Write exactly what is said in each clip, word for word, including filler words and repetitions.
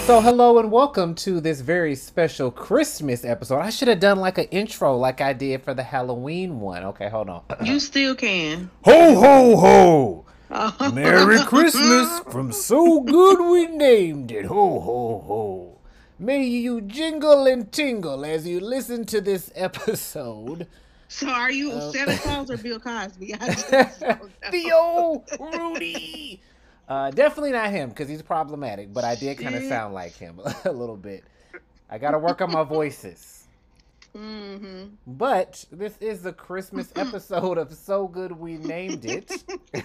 So hello and welcome to this very special Christmas episode. I should have done like an intro like I did for the Halloween one. Okay, hold on. You still can. Ho ho ho! Merry Oh. Christmas from So Good We Named It. Ho ho ho. May you jingle and tingle as you listen to this episode. So are you Uh, Santa Claus or Bill Cosby? I just don't know. Theo Rudy. Uh, definitely not him because he's problematic, but I did kind of Shit. sound like him a little bit. I gotta work on my voices. Mm-hmm. But this is the Christmas episode of So Good We Named It.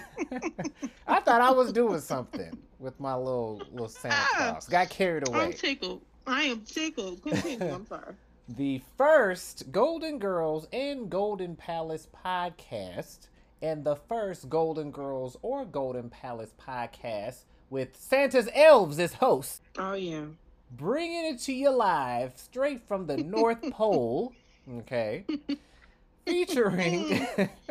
I thought I was doing something with my little little Santa Claus. Got carried I'm away. tickled. I am tickled. Continue. I'm sorry. The first Golden Girls and Golden Palace podcast, and the first Golden Girls or Golden Palace podcast with Santa's elves as hosts, Oh yeah. bringing it to you live straight from the North Pole. Okay, featuring.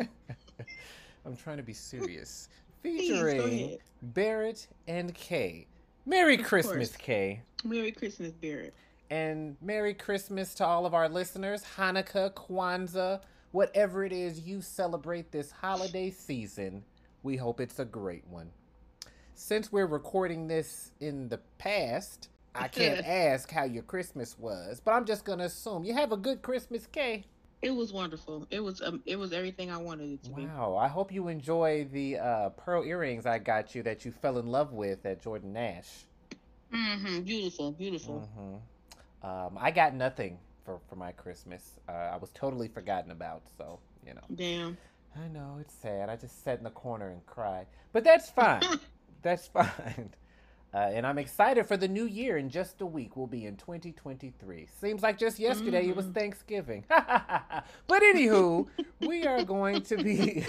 I'm trying to be serious. Please, go Featuring ahead. Barrett and Kay. Merry Of Christmas, course. Kay. Merry Christmas, Barrett. And Merry Christmas to all of our listeners. Hanukkah, Kwanzaa, whatever it is you celebrate this holiday season, we hope it's a great one. Since we're recording this in the past, I can't ask how your Christmas was, but I'm just going to assume you have a good Christmas, Kay. It was wonderful. It was um, it was everything I wanted it to be. Wow, I hope you enjoy the uh, pearl earrings I got you that you fell in love with at Jordan Nash. Mm-hmm. Beautiful, beautiful. hmm Um, I got nothing for, for my Christmas. Uh, I was totally forgotten about, so, you know. Damn. I know, it's sad. I just sat in the corner and cried. But that's fine. That's fine. Uh, and I'm excited for the new year. In just a week, we'll be in twenty twenty-three. Seems like just yesterday it was Mhm. Thanksgiving. But anywho, we are going to be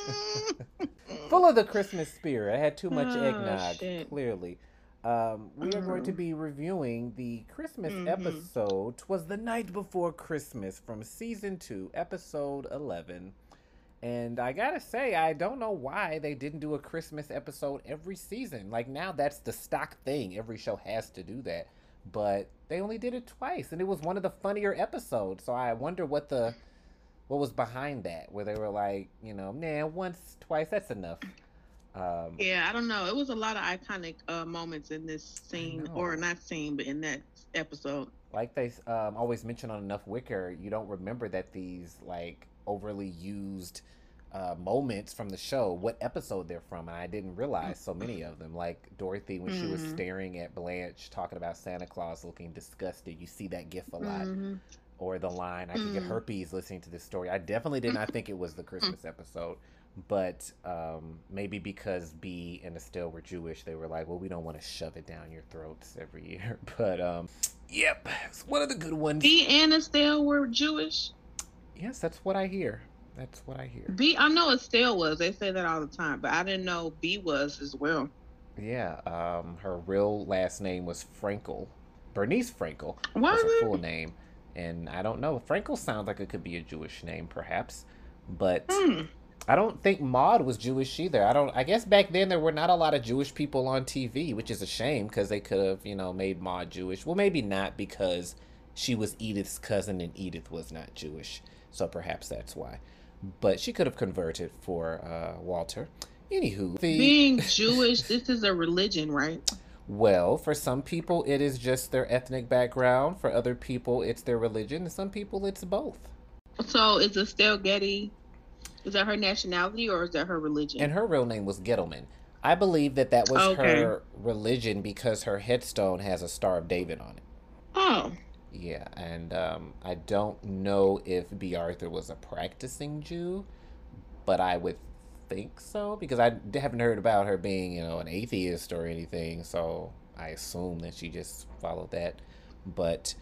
full of the Christmas spirit. I had too much Oh, eggnog, shit. clearly. Um, we are going to Mhm. be reviewing the Christmas Mhm. episode. 'Twas the Night Before Christmas from season two, episode eleven. And I gotta say, I don't know why they didn't do a Christmas episode every season. Like, now that's the stock thing. Every show has to do that. But they only did it twice, and it was one of the funnier episodes. So I wonder what the what was behind that, where they were like, you know, nah, once, twice, that's enough. Um, Yeah, I don't know. It was a lot of iconic uh, moments in this I scene, know. or not scene, but in that episode. Like they um, always mention on Enough Wicker, you don't remember that these like overly used uh, moments from the show, what episode they're from, and I didn't realize so many of them. Like Dorothy when she was Mm-hmm. staring at Blanche, talking about Santa Claus looking disgusted. You see that gif a lot, Mm-hmm. or the line, "I could get Mm-hmm. herpes listening to this story." I definitely did not think it was the Christmas episode. But um, maybe because B and Estelle were Jewish, they were like, well, we don't want to shove it down your throats every year. But, um, yep, it's one of the good ones. B and Estelle were Jewish. Yes, that's what I hear. That's what I hear. B, I know Estelle was. They say that all the time, but I didn't know B was as well. Yeah, um, her real last name was Frankel. Bernice Frankel Was was her it? full name. And I don't know. Frankel sounds like it could be a Jewish name, perhaps. But Hmm. I don't think Maud was Jewish either. I don't. I guess back then there were not a lot of Jewish people on T V, which is a shame because they could have, you know, made Maud Jewish. Well, maybe not because she was Edith's cousin and Edith was not Jewish, so perhaps that's why. But she could have converted for uh, Walter. Anywho, the Being Jewish, this is a religion, right? well, for some people it is just their ethnic background. For other people, it's their religion. And some people, it's both. So is Estelle Getty, is that her nationality or is that her religion? And her real name was Gettleman. I believe that that was Okay. her religion because her headstone has a Star of David on it. Oh, Yeah, and um, I don't know if B. Arthur was a practicing Jew, but I would think so because I d- haven't heard about her being, you know, an atheist or anything. So I assume that she just followed that. But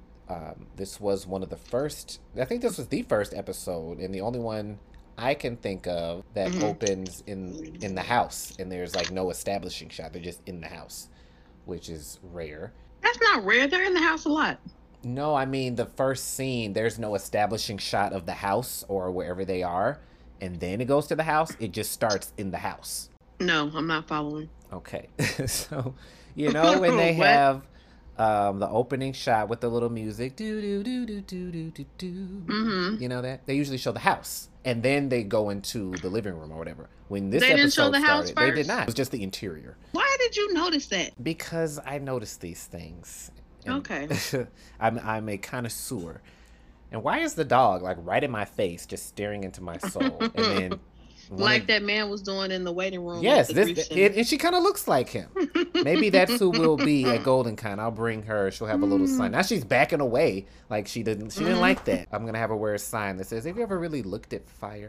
um, this was one of the first. I think this was the first episode and the only one I can think of that Mhm. opens in in the house, and there's like no establishing shot. They're just in the house, which is rare. that's not rare. They're in the house a lot. No, I mean the first scene, there's no establishing shot of the house or wherever they are, and then it goes to the house. It just starts in the house. No, I'm not following. Okay. So, you know, when they What? have Um, the opening shot with the little music, do do do do do do do do. Mm-hmm. You know that they usually show the house, and then they go into the living room or whatever. When this They didn't show episode the house started, they did first? not. It was just the interior. Why did you notice that? Because I noticed these things. And Okay. I'm I'm a connoisseur. And why is the dog like right in my face, just staring into my soul? And then one Like of- that man was doing in the waiting room. at Yes, the this grief it, center. and she kind of looks like him. Maybe that's who we'll be at Golden Con. I'll bring her. She'll have a little sign. Now she's backing away, like she didn't. She didn't Mhm. like that. I'm gonna have her wear a sign that says, "Have you ever really looked at fire?"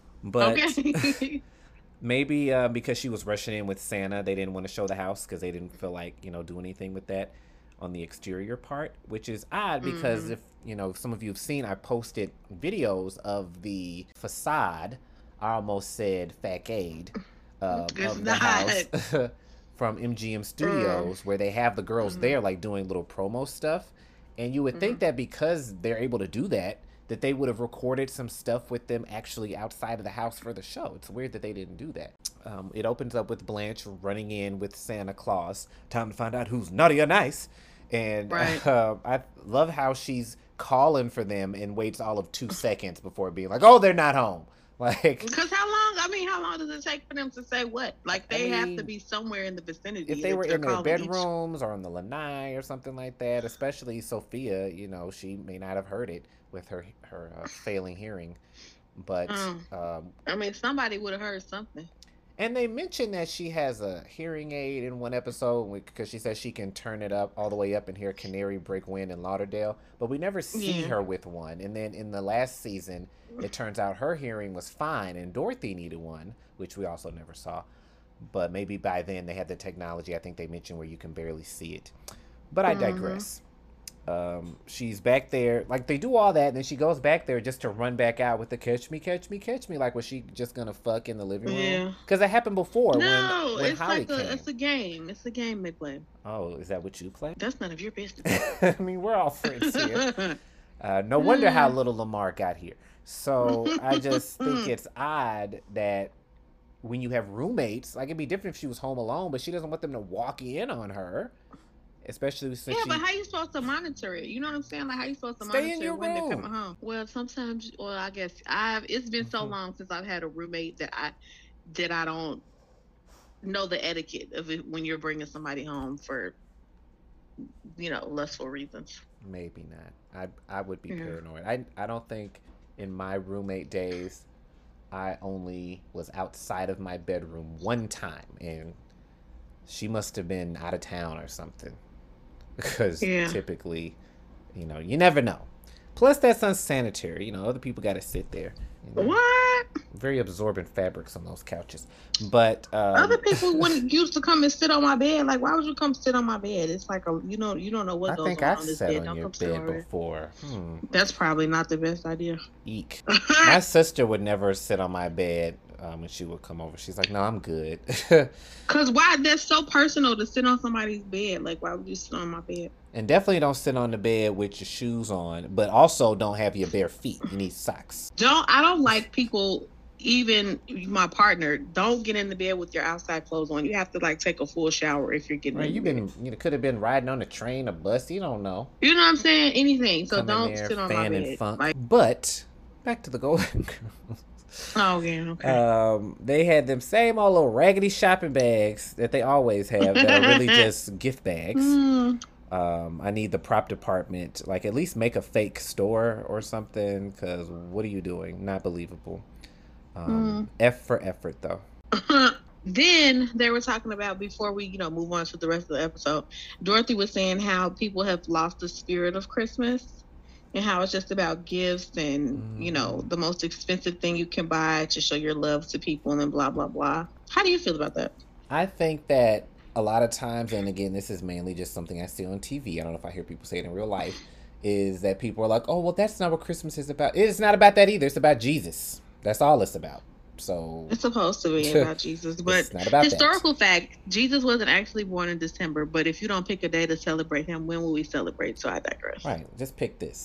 But Okay. maybe uh, because she was rushing in with Santa, they didn't want to show the house because they didn't feel like you know do anything with that on the exterior part, which is odd because Mhm. if you know some of you have seen, I posted videos of the facade. I almost said facade um, It's of the not. house from M G M Studios, where they have the girls Mhm. there like doing little promo stuff, and you would think that because they're able to do that, that they would have recorded some stuff with them actually outside of the house for the show. It's weird that they didn't do that. Um, it opens up with Blanche running in with Santa Claus. Time to find out who's naughty or nice. And Right. uh, I love how she's calling for them and waits all of two seconds before being like, "Oh, they're not home." Like, Because how long? I mean, how long does it take for them to say what? Like they I have mean, to be somewhere in the vicinity. if they were they're in their calling each- bedrooms or on the lanai or something like that, especially Sophia, you know, she may not have heard it with her her uh, failing hearing. But Mm. um, I mean, somebody would have heard something. and they mentioned that she has a hearing aid in one episode because she says she can turn it up all the way up and hear canary break wind in Lauderdale, but we never see Yeah. her with one. And then in the last season, it turns out her hearing was fine and Dorothy needed one, which we also never saw. But maybe by then they had the technology, I think they mentioned, where you can barely see it. But I Mhm. digress. Um, she's back there, like they do all that, and then she goes back there just to run back out with the "catch me, catch me, catch me." Like, was she just gonna fuck in the living room? Yeah. Because that happened before No, when when it's Holly like a, came. it's a game. It's a game they play. Oh, is that what you play? That's none of your business. I mean, we're all friends here. Uh, no wonder how little Lamar got here. So I just think it's odd that when you have roommates, like it'd be different if she was home alone, but she doesn't want them to walk in on her, especially since Yeah, she. but how you supposed to monitor it? You know what I'm saying? Like how you supposed to Stay in monitor your when they're room. coming home? Well, sometimes. Well, I guess I've. It's been so Mhm. long since I've had a roommate that I that I don't know the etiquette of it when you're bringing somebody home for, you know, lustful reasons. Maybe not. I I would be Yeah. paranoid. I I don't think in my roommate days I only was outside of my bedroom one time, and she must have been out of town or something. Because Yeah. typically, you know, you never know. Plus, that's unsanitary. You know, other people got to sit there. You know, What? very absorbent fabrics on those couches. But um, Other people wouldn't used to come and sit on my bed. Like, why would you come sit on my bed? It's like a you know you don't know what I goes think on I've on this sat bed. on Don't your come sit on bed my bed. before. Hmm. That's probably not the best idea. Eek. My sister would never sit on my bed um, when she would come over. She's like, "No, I'm good." Cause why? That's so personal to sit on somebody's bed. Like, why would you sit on my bed? And definitely don't sit on the bed with your shoes on, but also don't have your bare feet. You need socks. Don't. I don't like people. Even my partner, don't get in the bed with your outside clothes on. You have to like take a full shower if you're getting. Right? in You've the been, bed. you know, could have been riding on a train, a bus. You don't know. You know what I'm saying? Anything. So Come don't in there, sit on my fan bed. and funk. Like, But back to the Golden Girls. oh yeah, okay. Um, they had them same old little raggedy shopping bags that they always have that are really just gift bags. Mm. Um, I need the prop department, like at least make a fake store or something, because what are you doing? Not believable. Um, F for effort, though. Then they were talking about, before we, you know, move on to the rest of the episode, Dorothy was saying how people have lost the spirit of Christmas and how it's just about gifts and, Mm. you know, the most expensive thing you can buy to show your love to people and then blah, blah, blah. How do you feel about that? I think that a lot of times, and again, this is mainly just something I see on T V. I don't know if I hear people say it in real life, is that people are like, oh, well, that's not what Christmas is about. It's not about that either. It's about Jesus. That's all it's about. So It's supposed to be about Jesus, but it's not about historical fact, Jesus wasn't actually born in December, but if you don't pick a day to celebrate him, when will we celebrate? So I digress. that. Right. Just pick this.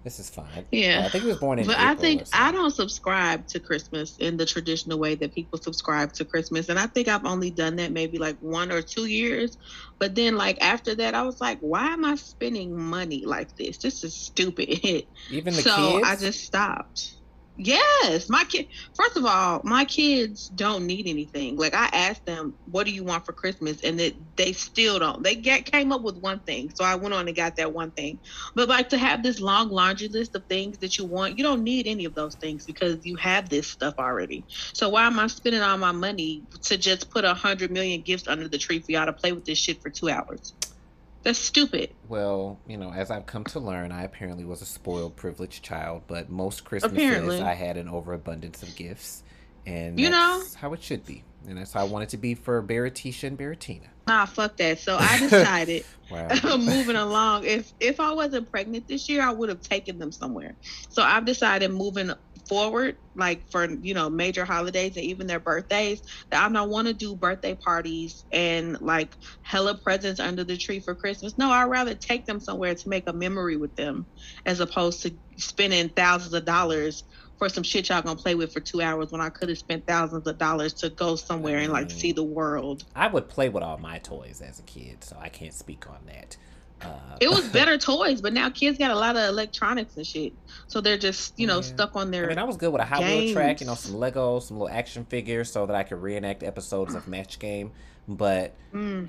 This is fine. Yeah. Uh, I think he was born in But April I think or so. I don't subscribe to Christmas in the traditional way that people subscribe to Christmas. And I think I've only done that maybe like one or two years. But then like after that, I was like, why am I spending money like this? This is stupid. Even the so kids? I just stopped. Yes, my kid. First of all, my kids don't need anything. Like I asked them, "What do you want for Christmas?" and it, they still don't. They get came up with one thing, so I went on and got that one thing. But like to have this long laundry list of things that you want, you don't need any of those things because you have this stuff already. So why am I spending all my money to just put a hundred million gifts under the tree for y'all to play with this shit for two hours? That's stupid. Well, you know, as I've come to learn, I apparently was a spoiled, privileged child, but most Christmases Apparently. I had an overabundance of gifts, and You know? that's how it should be. And that's how I want it to be for Baratisha and Baratina. Nah, fuck that. So I decided, Wow. moving along, if if I wasn't pregnant this year, I would have taken them somewhere. So I've decided moving forward, like for you know major holidays and even their birthdays, that I don't want to do birthday parties and like hella presents under the tree for Christmas. No, I'd rather take them somewhere to make a memory with them, as opposed to spending thousands of dollars for some shit y'all gonna play with for two hours when I could have spent thousands of dollars to go somewhere and like see the world. I would play with all my toys as a kid, so I can't speak on that. Uh, It was better toys, but now kids got a lot of electronics and shit, so they're just you know Yeah. stuck on their. I mean, I was good with a Hot Wheel track, you know, games. some Legos, some little action figures, so that I could reenact episodes of Match Game. But Mm,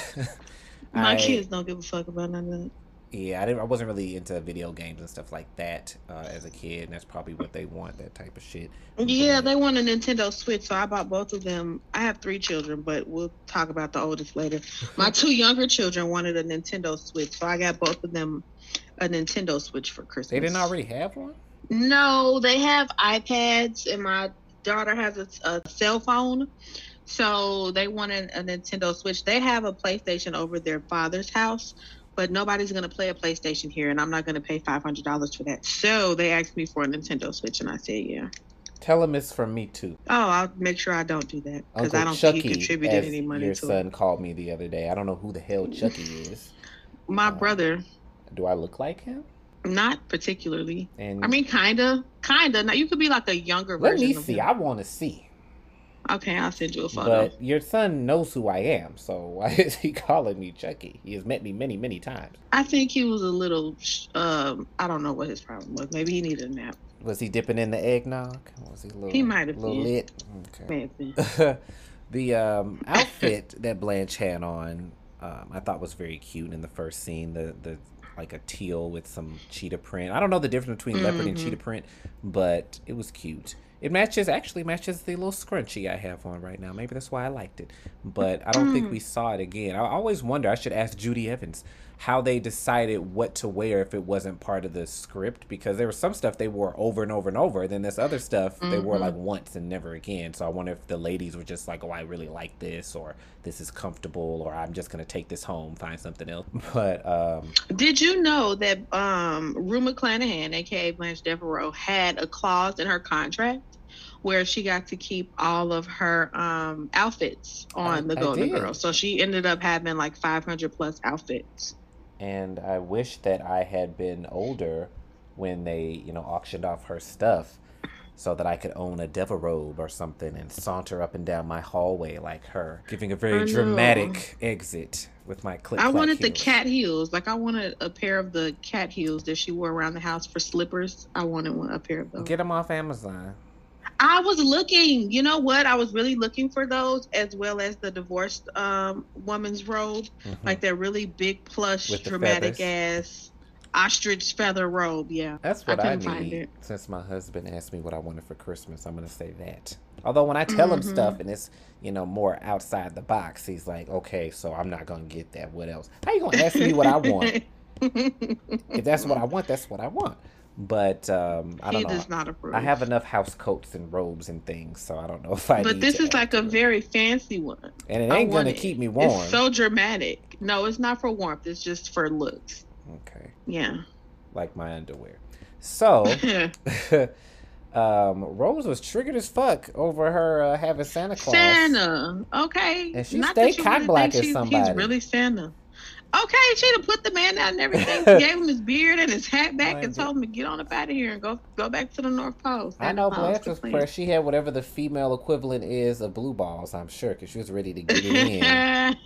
my I, kids don't give a fuck about none of that. yeah, I didn't. I wasn't really into video games and stuff like that uh, as a kid, and that's probably what they want, that type of shit. Yeah, But they want a Nintendo Switch, so I bought both of them. I have three children, but we'll talk about the oldest later. My two younger children wanted a Nintendo Switch, so I got both of them a Nintendo Switch for Christmas. they didn't already have one. No, they have iPads, and my daughter has a, a cell phone. So they wanted a Nintendo Switch. They have a PlayStation over their father's house, but nobody's going to play a PlayStation here, and I'm not going to pay five hundred dollars for that. So they asked me for a Nintendo Switch, and I said, yeah. Tell them it's from me too. Oh, I'll make sure I don't do that because Uncle I don't Chucky, think he contributed as any money your to son it. called me the other day. I don't know who the hell Chucky is. My Uh, brother, Do I look like him? not particularly. And I mean, kind of. Kind of. Now, you could be like a younger let version me of see. him. I want to see. Okay, I'll send you a photo. But your son knows who I am, so why is he calling me Chucky? He has met me many, many times. I think he was a little, um, I don't know what his problem was. Maybe he needed a nap. Was he dipping in the eggnog? Was he a little, He might have little been. lit? Okay. Maybe. The um, outfit that Blanche had on, um, I thought was very cute in the first scene. The the like a teal with some cheetah print. I don't know the difference between leopard and Mhm. cheetah print, but it was cute. It matches, actually matches the little scrunchie I have on right now. Maybe that's why I liked it. But I don't think Mm. we saw it again. I always wonder, I should ask Judy Evans, how they decided what to wear if it wasn't part of the script, because there was some stuff they wore over and over and over. Then this other stuff they wore Mhm. like once and never again. So I wonder if the ladies were just like, oh, I really like this, or this is comfortable, or I'm just gonna take this home, find something else. But um Did you know that um, Rue McClanahan, aka Blanche Devereaux, had a clause in her contract where she got to keep all of her um, outfits on I- the I Golden did. Girls? So she ended up having like five hundred plus outfits. and I wish that I had been older when they, you know, auctioned off her stuff, so that I could own a devil robe or something and saunter up and down my hallway like her, giving a I very know. dramatic exit with my click. I clack wanted the heels. cat heels. Like I wanted a pair of the cat heels that she wore around the house for slippers. I wanted one, a pair of those. Get them off Amazon. I was looking, you know what? I was really looking for those, as well as the divorced um, woman's robe, Mhm. like that really big, plush, With the dramatic feathers. ass ostrich feather robe. Yeah, That's what I, couldn't find need. it. Since my husband asked me what I wanted for Christmas, I'm gonna say that. Although when I tell him Mhm. stuff and it's, you know, more outside the box, he's like, okay, so I'm not gonna get that. What else? How you gonna ask me what I want? If that's what I want, that's what I want. But um, I he don't know. does not approve. I have enough house coats and robes and things, so I don't know if I. but need this to is add like a to it. very fancy one. and it I ain't want gonna it. keep me warm. It's so dramatic. No, it's not for warmth. It's just for looks. Okay, Yeah. like my underwear. So, um, Rose was triggered as fuck over her uh, having Santa Claus. Santa. Okay. And she Not stay that you cock really block think as she's- somebody. He's really Santa. Okay, she'd have put the man down and everything. Gave him his beard and his hat back and told him to get on up out of here and go go back to the North Pole. I know Blanche was pressed. She had whatever the female equivalent is of blue balls, I'm sure, because she was ready to get it in.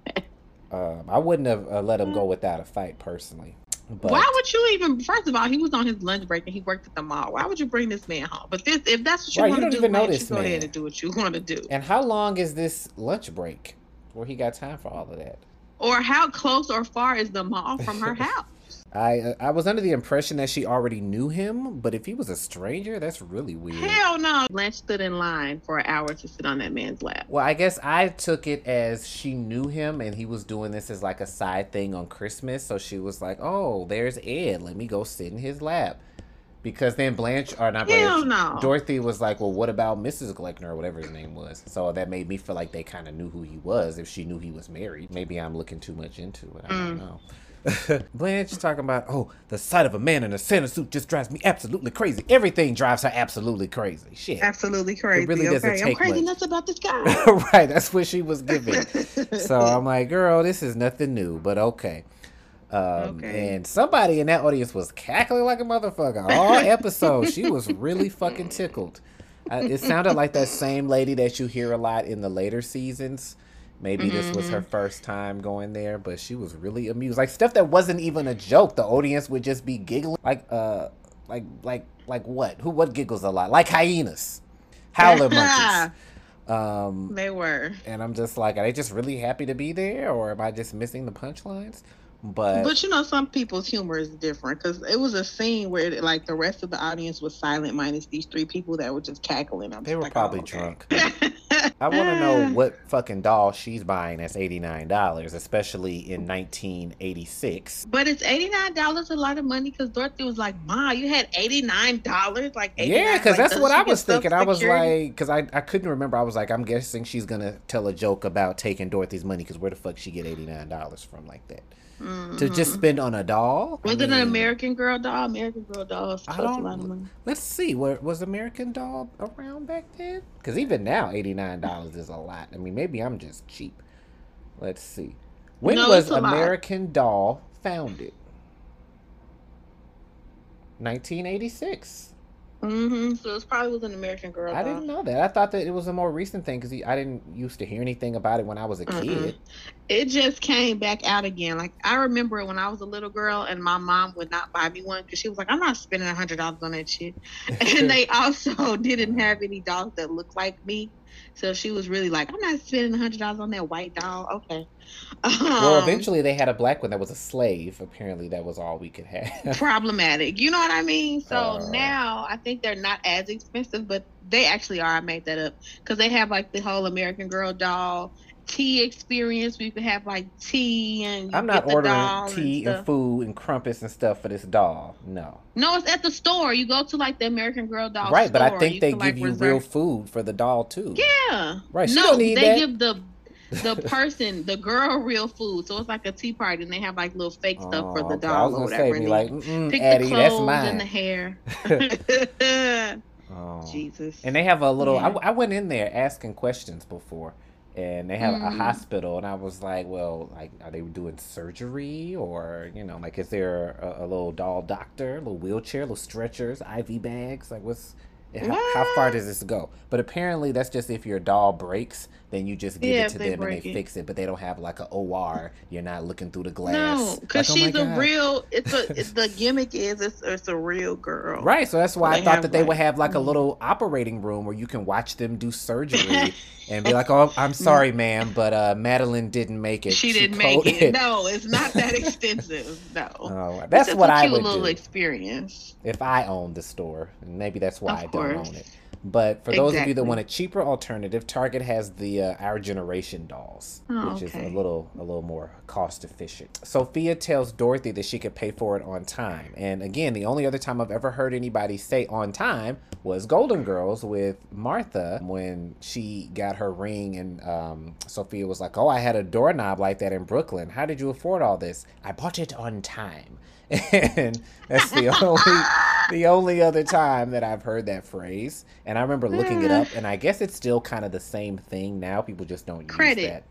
um, I wouldn't have uh, let him go without a fight, personally. But why would you even? First of all, he was on his lunch break and he worked at the mall. Why would you bring this man home? But this, if that's what you right, want you to do, even know man, this you go man. ahead and do what you want to do. And how long is this lunch break where he got time for all of that? Or how close or far is the mall from her house? I uh, I was under the impression that she already knew him, but if he was a stranger, that's really weird. Hell no. Blanche stood in line for an hour to sit on that man's lap. Well, I guess I took it as she knew him and he was doing this as like a side thing on Christmas. So she was like, oh, there's Ed. Let me go sit in his lap. Because then Blanche, or not Hell Blanche, no. Dorothy was like, well, what about Missus Gleckner or whatever his name was? So that made me feel like they kind of knew who he was if she knew he was married. Maybe I'm looking too much into it. I don't Mm. know. Blanche talking about, oh, the sight of a man in a Santa suit just drives me absolutely crazy. Everything drives her absolutely crazy. Shit. Absolutely crazy. It really doesn't okay, take I'm crazy much. nuts about this guy. Right, that's what she was giving. So I'm like, girl, this is nothing new, but okay. Um, Okay. And somebody in that audience was cackling like a motherfucker all episode. She was really fucking tickled. Uh, it sounded like that same lady that you hear a lot in the later seasons. Maybe this was her first time going there, but she was really amused. Like stuff that wasn't even a joke. The audience would just be giggling. Like, uh, like, like, like what? Who? What giggles a lot? Like hyenas, howler monkeys. Um, They were. and I'm just like, are they just really happy to be there, or am I just missing the punchlines? But, But you know, some people's humor is different because it was a scene where, it, like, the rest of the audience was silent, minus these three people that were just cackling. I'm they just were like, probably oh, okay. drunk. I want to know what fucking doll she's buying that's eighty-nine dollars, especially in nineteen eighty-six. But it's eighty-nine dollars a lot of money because Dorothy was like, Ma, you had eighty-nine dollars? Like, Yeah, because like, that's does what she I get was thinking. I was Social like, because I, I couldn't remember. I was like, I'm guessing she's going to tell a joke about taking Dorothy's money, because where the fuck she get eighty-nine dollars from like that? Mhm. To just spend on a doll? Was I it an mean, American Girl doll? American Girl dolls I cost a lot of don't. money. Let's see. Where was American Doll around back then? Because even now, eighty-nine dollars is a lot. I mean, maybe I'm just cheap. Let's see. When No, was it's a lot. American Doll founded? nineteen eighty-six. Mm-hmm. So it probably was an American Girl I doll. didn't know that. I thought that it was a more recent thing because I didn't used to hear anything about it when I was a Mm-mm. kid. It just came back out again. Like, I remember when I was a little girl and my mom would not buy me one because she was like, I'm not spending one hundred dollars on that shit. And they also didn't have any dolls that looked like me. So she was really like, I'm not spending one hundred dollars on that white doll. Okay. Well, Um, eventually they had a black one that was a slave. Apparently, that was all we could have. problematic. You know what I mean? So Uh. now I think they're not as expensive, but they actually are. I made that up because they have like the whole American Girl doll tea experience where you can have like tea and you I'm get not the ordering doll tea and and stuff. food and crumpets and stuff for this doll. No. No, it's at the store. You go to like the American Girl doll Right, but I store, think you they can, give like, you reserve- real food for the doll too. Yeah. Right, she No, don't need they that. give the the person, the girl, real food. So it's like a tea party, and they have like little fake stuff for Oh, the okay. I doll was or gonna say, whatever. be and like, they mm pick Addie, the that's clothes and the mine. hair. Oh. Jesus. And they have a little. Yeah. I, I went in there asking questions before, and they have a Mhm. hospital, and I was like, well, like, are they doing surgery, or you know, like, is there a, a little doll doctor, a little wheelchair, little stretchers, I V bags, like, what's how, how far What? does this go? But apparently, that's just if your doll breaks, then you just give Yeah, it if to they them and they break it. fix it. But they don't have like a O R. You're not looking through the glass. No, because Like, oh my she's a God. real. It's a. It's, the gimmick is it's, it's a real girl. Right, so that's why So I they thought have, that they would like- have like a Mhm. little operating room where you can watch them do surgery and be like, "Oh, I'm sorry, ma'am, but uh, Madeline didn't make it. She didn't make coded." it. No, it's not that extensive. No. Oh, It's that's just what a I cute would little do experience. if I owned the store. And maybe that's why Of I don't course. own it. But for those of you that Exactly. want a cheaper alternative, Target has the uh, Our Generation dolls, Oh, which is a okay. little a little more cost efficient. Sophia tells Dorothy that she could pay for it on time. And again, the only other time I've ever heard anybody say on time was Golden Girls with Martha when she got her ring, and um, Sophia was like, "Oh, I had a doorknob like that in Brooklyn. How did you afford all this?" "I bought it on time." And that's the only the only other time that I've heard that phrase. And I remember looking it up, and I guess it's still kind of the same thing now. People just don't use Credit. that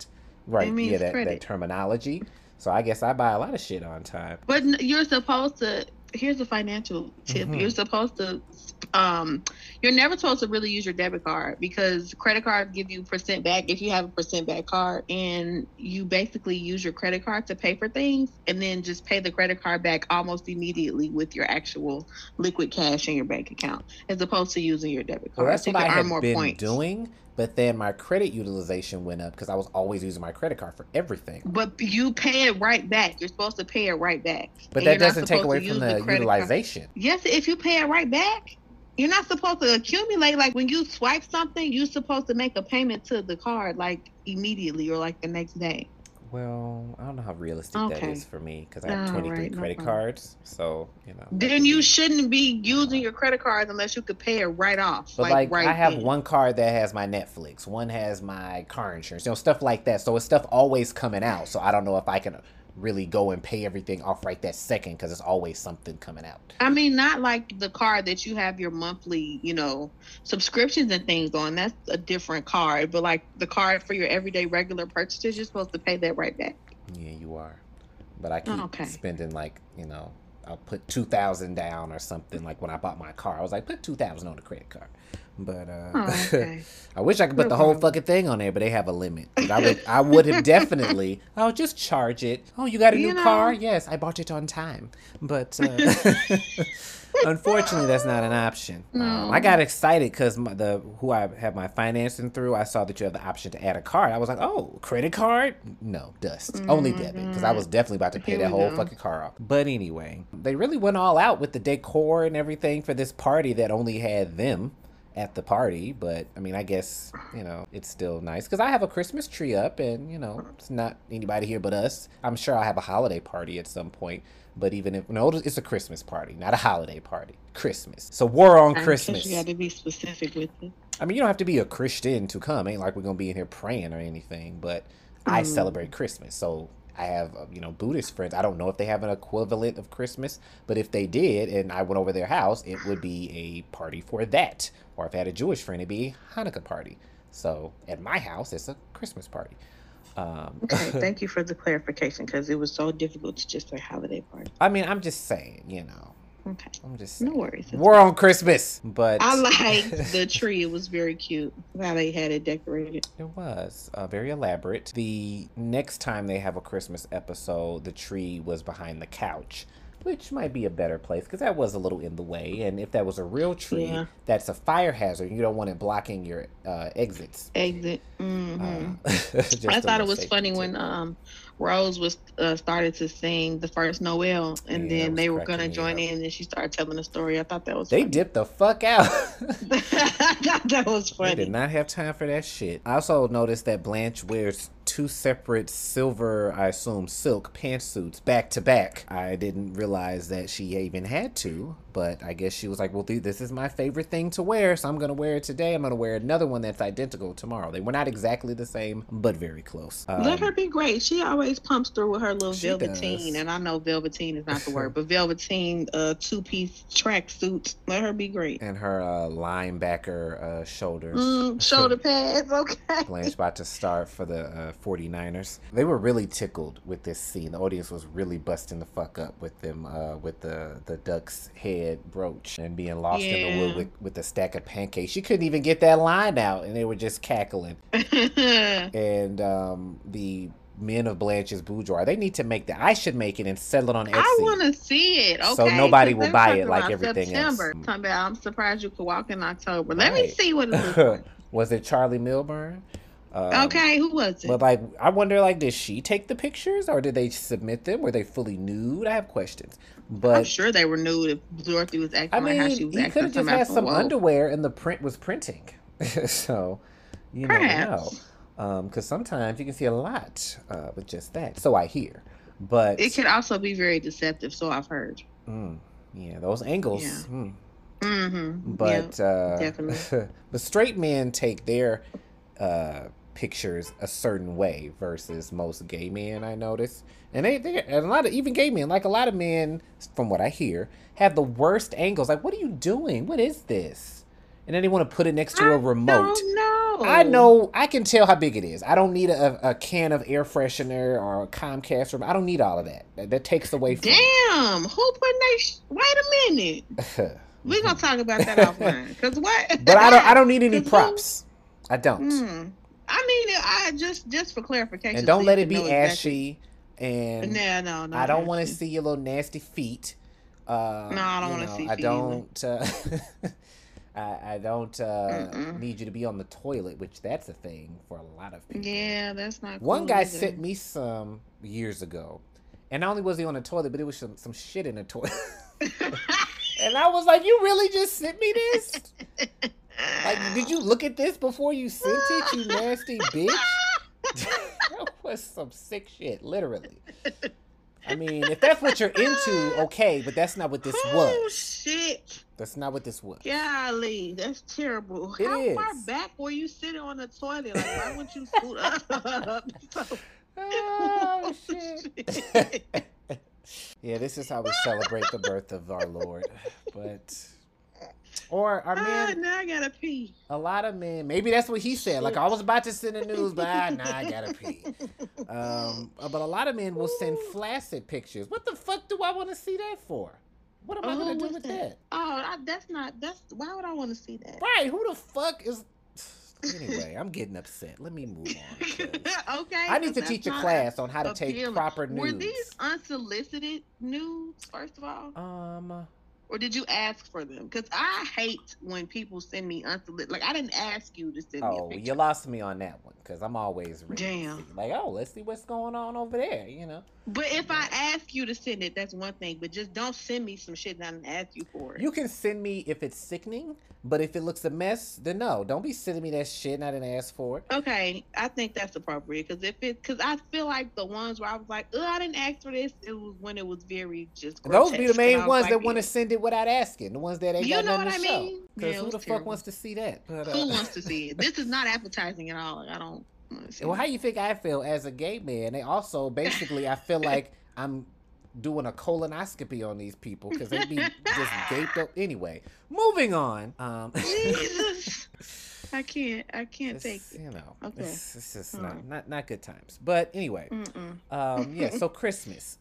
Right. It means Yeah, that, that credit. terminology. So I guess I buy a lot of shit on time. But you're supposed to. Here's a financial tip. Mm-hmm. You're supposed to. Um, you're never supposed to really use your debit card because credit cards give you percent back if you have a percent back card, and you basically use your credit card to pay for things, and then just pay the credit card back almost immediately with your actual liquid cash in your bank account, as opposed to using your debit card. Well, that's so what you I can earn had more been points. doing. But then my credit utilization went up because I was always using my credit card for everything. But you pay it right back. You're supposed to pay it right back. But And that you're not doesn't take supposed to away from use the, credit card. utilization. Yes, if you pay it right back, you're not supposed to accumulate. Like when you swipe something, you're supposed to make a payment to the card like immediately or like the next day. Well, I don't know how realistic that Okay. is for me because I have All twenty-three right, no credit problem. cards. So, you know. that Then could you be- shouldn't be using your credit cards unless you could pay it right off. But like, right I have then. one card that has my Netflix, one has my car insurance, you know, stuff like that. So it's stuff always coming out. So I don't know if I can really go and pay everything off right that second because it's always something coming out. I mean, not like the card that you have your monthly, you know, subscriptions and things on. That's a different card. But like the card for your everyday regular purchases, you're supposed to pay that right back. Yeah, you are. But I keep Okay. spending like, you know, I'll put two thousand down or something. Like when I bought my car, I was like, put two thousand on the credit card. But uh, Oh, okay. I wish I could put No the whole problem. fucking thing on there, but they have a limit. 'Cause I would, I would have definitely. Oh, just charge it. Oh, you got a You new know. car? Yes, I bought it on time. But uh, unfortunately, that's not an option. Um, No. I got excited because the who I have my financing through, I saw that you have the option to add a card. I was like, oh, credit card? No, dust. Only debit. Because I was definitely about to pay Here that we whole go. fucking car off. But anyway, they really went all out with the decor and everything for this party that only had them at the party. But I mean, I guess, you know, it's still nice because I have a Christmas tree up and, you know, it's not anybody here but us. I'm sure I'll have a holiday party at some point. But even if, no, it's a Christmas party, not a holiday party. Christmas. So we're on I guess Christmas. You got to be specific with it. I mean, you don't have to be a Christian to come. Ain't like we're going to be in here praying or anything. But I Mm. celebrate Christmas. So I have, uh, you know, Buddhist friends. I don't know if they have an equivalent of Christmas. But if they did and I went over their house, it would be a party for that. Or if I had a Jewish friend, it'd be a Hanukkah party. So at my house, it's a Christmas party. Um, Okay, thank you for the clarification because it was so difficult to just say holiday party. I mean, I'm just saying, you know. Okay, I'm just no saying. worries. We're on Christmas, but I liked the tree. It was very cute how they had it decorated. it was uh, very elaborate. The next time they have a Christmas episode, the tree was behind the couch, which might be a better place because that was a little in the way. And if that was a real tree, Yeah. that's a fire hazard. You don't want it blocking your uh, exits. Exit. hmm Uh, just I a thought it little was safety funny tip. when um Rose was uh, started to sing the first Noel, and Yeah, that then was they were cracking gonna me join up. in, and she started telling the story. I thought that was They funny. dipped the fuck out. I thought that was They did funny. not have time for that shit. I also noticed that Blanche wears two separate silver, I assume, silk pantsuits back to back. I didn't realize that she even had to, but I guess she was like, well, dude, this is my favorite thing to wear, so I'm going to wear it today. I'm going to wear another one that's identical tomorrow. They were not exactly the same, but very close. Um, Let her be great. She always pumps through with her little She velveteen, does. and I know velveteen is not the word, but velveteen uh, two-piece track suits. Let her be great. and her uh, linebacker uh, shoulders. Mm, shoulder pads, okay. Blanche about to start for the uh, forty-niners. They were really tickled with this scene. The audience was really busting the fuck up with them, uh, with the, the duck's head brooch and being lost in the wood Yeah. with, with a stack of pancakes. She couldn't even get that line out, and they were just cackling. And um, the men of Blanche's boudoir, they need to make that. I should make it and sell it on Etsy. I want to see it. Okay, So nobody 'cause will they're buy talking it like about everything else. September. Talking about, I'm surprised you could walk in October. Let me Right. see what it looks like. Was it Charlie Milburn? Um, Okay, who was it? But like, I wonder, like, did she take the pictures or did they submit them? Were they fully nude? I have questions. I'm But sure they were nude if Dorothy was acting I like how she mean, was he acting. could have just Somebody had from some Woke. underwear and the print was printing. So you never know. Perhaps. Because sometimes you can see a lot uh, with just that. So I hear. But It can also be very deceptive, so I've heard. mm, yeah, those angles. Yeah. mm. Mm-hmm. But uh, definitely. but straight men take their uh, pictures a certain way versus most gay men, I notice. And they, they and a lot of even gay men, like a lot of men, from what I hear, have the worst angles. Like, what are you doing? What is this? And then they want to put it next to a remote. No, I know, I can tell how big it is. I don't need a, a can of air freshener or a Comcast room. I don't need all of that. That, that takes away from Damn, it. Who put they? Sh- Wait a minute. We're gonna talk about that offline. Cause what? But I don't. I don't need any props. Who? I don't. Mm. I mean, I just just for clarification. And don't let it be ashy. Exactly. And no, no, no. I don't want to see your little nasty feet. Uh, no, I don't want to see. I don't. Uh, I, I don't uh, need you to be on the toilet, which that's a thing for a lot of people. Yeah, that's not cool. One guy either. sent me some years ago, and not only was he on the toilet, but it was some, some shit in the toilet. And I was like, you really just sent me this? Like, did you look at this before you sent it, you nasty bitch? That was some sick shit, literally. I mean, if that's what you're into, okay, but that's not what this oh, was. Oh, shit. That's not what this was. Golly, that's terrible. It How is. far back were you sitting on the toilet? Like, why wouldn't you scoot up? So... Oh, shit. Yeah, this is how we celebrate the birth of our Lord. But, or our men. Ah, now I gotta pee. A lot of men, maybe that's what he said. Like, I was about to send the news, but ah, nah, I gotta pee. Um, but a lot of men will send flaccid pictures. What the fuck do I want to see that for? What am I oh, gonna do with that? that? Oh, I, that's not, that's, why would I want to see that? Right, who the fuck is... Anyway, I'm getting upset. Let me move on. Okay. I need to teach a class on how to appealing. take proper nudes. Were these unsolicited nudes, first of all? Um... Or did you ask for them? Because I hate when people send me unsolicited. Like, I didn't ask you to send oh, me a picture. You lost me on that one. Because I'm always ready. Damn. Like, oh, let's see what's going on over there, you know? But if I ask you to send it, that's one thing. But just don't send me some shit that I didn't ask you for. You can send me if it's sickening. But if it looks a mess, then no. Don't be sending me that shit and I didn't ask for it. Okay. I think that's appropriate. Because if it, because I feel like the ones where I was like, oh, I didn't ask for this. It was when it was very just grotesque. Those be the main ones like, that want to send it without asking. The ones that ain't you got know nothing what to I show. mean? Because yeah, who the terrible. fuck wants to see that? But, uh, who wants to see it? This is not appetizing at all. I don't want to see well, it. how you think I feel as a gay man? They also, basically, I feel like I'm doing a colonoscopy on these people because they be just gaped up. Anyway, moving on. Um, Jesus. I can't. I can't take it. You know, okay. it's, it's just mm. not, not not good times. But anyway, um, yeah. So Christmas.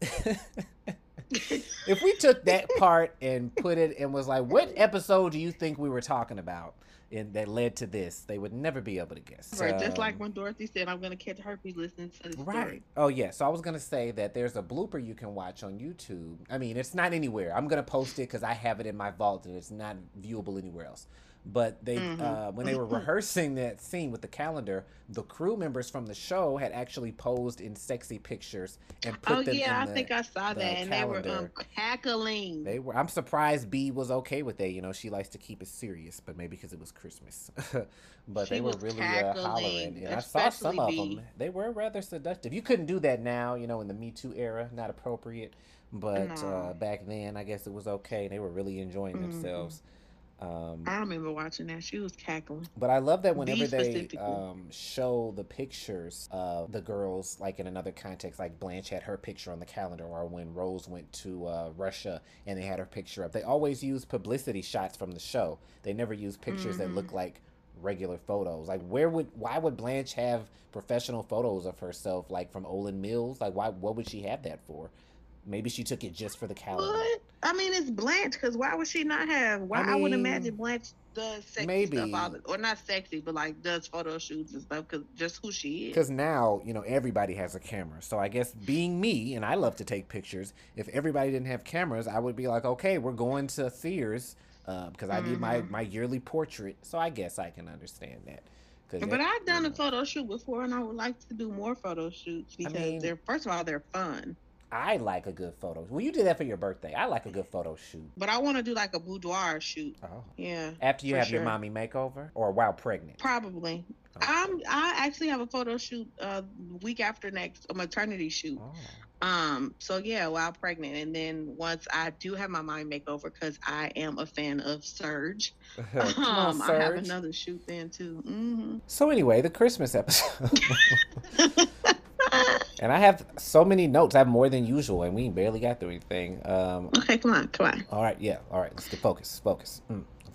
If we took that part and put it and was like, what episode do you think we were talking about? And that led to this, they would never be able to guess. Right, um, just like when Dorothy said, I'm going to catch herpes listening to the right. story. Oh, yeah. So I was going to say that there's a blooper you can watch on YouTube. I mean, it's not anywhere. I'm going to post it because I have it in my vault and it's not viewable anywhere else. But they, mm-hmm. uh, when they were rehearsing that scene with the calendar, the crew members from the show had actually posed in sexy pictures and put oh, them yeah, in the I think I saw that, and calendar. they were um, cackling. They were. I'm surprised B was okay with that. You know, she likes to keep it serious, but maybe because it was Christmas. But she they were really uh, hollering, and I saw some of them. They were rather seductive. You couldn't do that now, you know, in the Me Too era, not appropriate. But no. uh, back then, I guess it was okay. They were really enjoying mm-hmm. themselves. Um, I remember watching that. She was cackling. But I love that whenever they um, show the pictures of the girls, like in another context, like Blanche had her picture on the calendar, or when Rose went to uh, Russia and they had her picture up. They always use publicity shots from the show. They never use pictures mm-hmm. that look like regular photos. Like, where would, why would Blanche have professional photos of herself, like from Olin Mills? Like, why, what would she have that for? Maybe she took it just for the calendar. What? I mean, it's Blanche, because why would she not have? Why I, mean, I would imagine Blanche does sexy maybe. stuff, all the, or not sexy, but like does photo shoots and stuff, because just who she is. Because now, you know, everybody has a camera. So I guess being me, and I love to take pictures, if everybody didn't have cameras, I would be like, okay, we're going to Sears, because uh, I mm-hmm. need my, my yearly portrait. So I guess I can understand that. But that, I've done you know, a photo shoot before, and I would like to do more photo shoots because I mean, they're, first of all, they're fun. I like a good photo. Well, you did that for your birthday. I like a good photo shoot. But I want to do like a boudoir shoot. Oh. Yeah. After you have sure. your mommy makeover or while pregnant? Probably. Okay. I'm, I actually have a photo shoot uh week after next, a maternity shoot. Oh. Um. So, yeah, while pregnant. And then once I do have my mommy makeover, because I am a fan of Surge, Come on, um, Surge. I have another shoot then, too. Mm-hmm. So, anyway, the Christmas episode. And I have so many notes. I have more than usual, and we barely got through anything. Um, okay, come on, come on. All right, yeah. All right, let's get focused. Focus. Mm,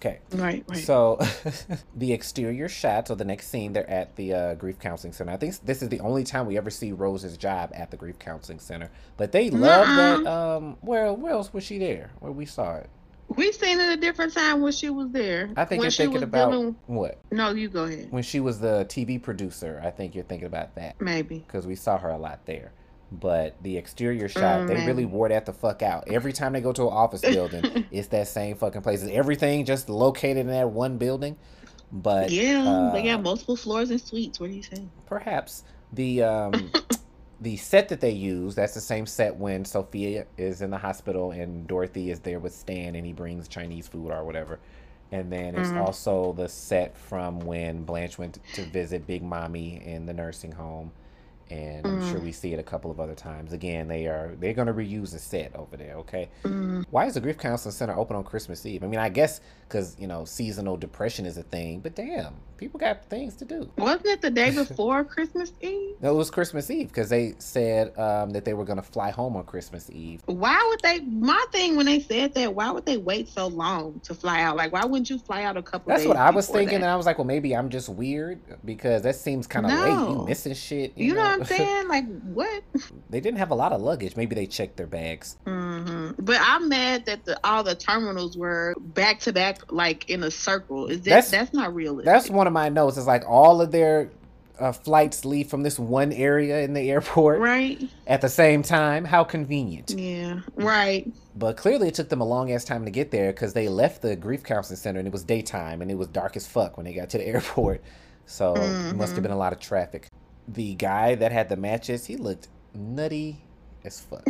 Okay. Right, right. So the exterior shots of the next scene, they're at the uh, grief counseling center. I think this is the only time we ever see Rose's job at the grief counseling center. But they love Nuh-uh. that. Um, where, where else was she there? Where we saw it? We seen it a different time when she was there. I think when you're she thinking was about dealing... what? No, you go ahead. When she was the T V producer, I think you're thinking about that. Maybe. Because we saw her a lot there. But the exterior shot, Mm, they maybe. really wore that the fuck out. Every time they go to an office building, it's that same fucking place. Is everything just located in that one building? But yeah, uh, they got multiple floors and suites. What are you saying? perhaps the um, the set that they use, that's the same set when Sophia is in the hospital and Dorothy is there with Stan and he brings Chinese food or whatever. And then it's Mhm. also the set from when Blanche went to visit Big Mommy in the nursing home. And I'm sure Mm. we see it a couple of other times. Again, they are they're gonna reuse the set over there. Okay, Mm. why is the Grief Counseling Center open on Christmas Eve? I mean, I guess because you know seasonal depression is a thing, but damn, people got things to do. Wasn't it the day before Christmas Eve? No, it was Christmas Eve because they said um, that they were gonna fly home on Christmas Eve. Why would they? My thing when they said that, why would they wait so long to fly out? Like, why wouldn't you fly out a couple That's days what I was before thinking, that? and I was like, well, maybe I'm just weird because that seems kind of late. You No. missing shit. You, You know know, what I'm saying? Like, what? They didn't have a lot of luggage. Maybe they checked their bags. hmm But I'm mad that the all the terminals were back to back, like in a circle. Is that That's- that's, not realistic? That's one of my notes. It's like all of their uh, flights leave from this one area in the airport right. at the same time. How convenient. Yeah. Right. But clearly it took them a long ass time to get there because they left the grief counseling center and it was daytime and it was dark as fuck when they got to the airport. So it must have Mhm. been a lot of traffic. The guy that had the matches, he looked nutty as fuck.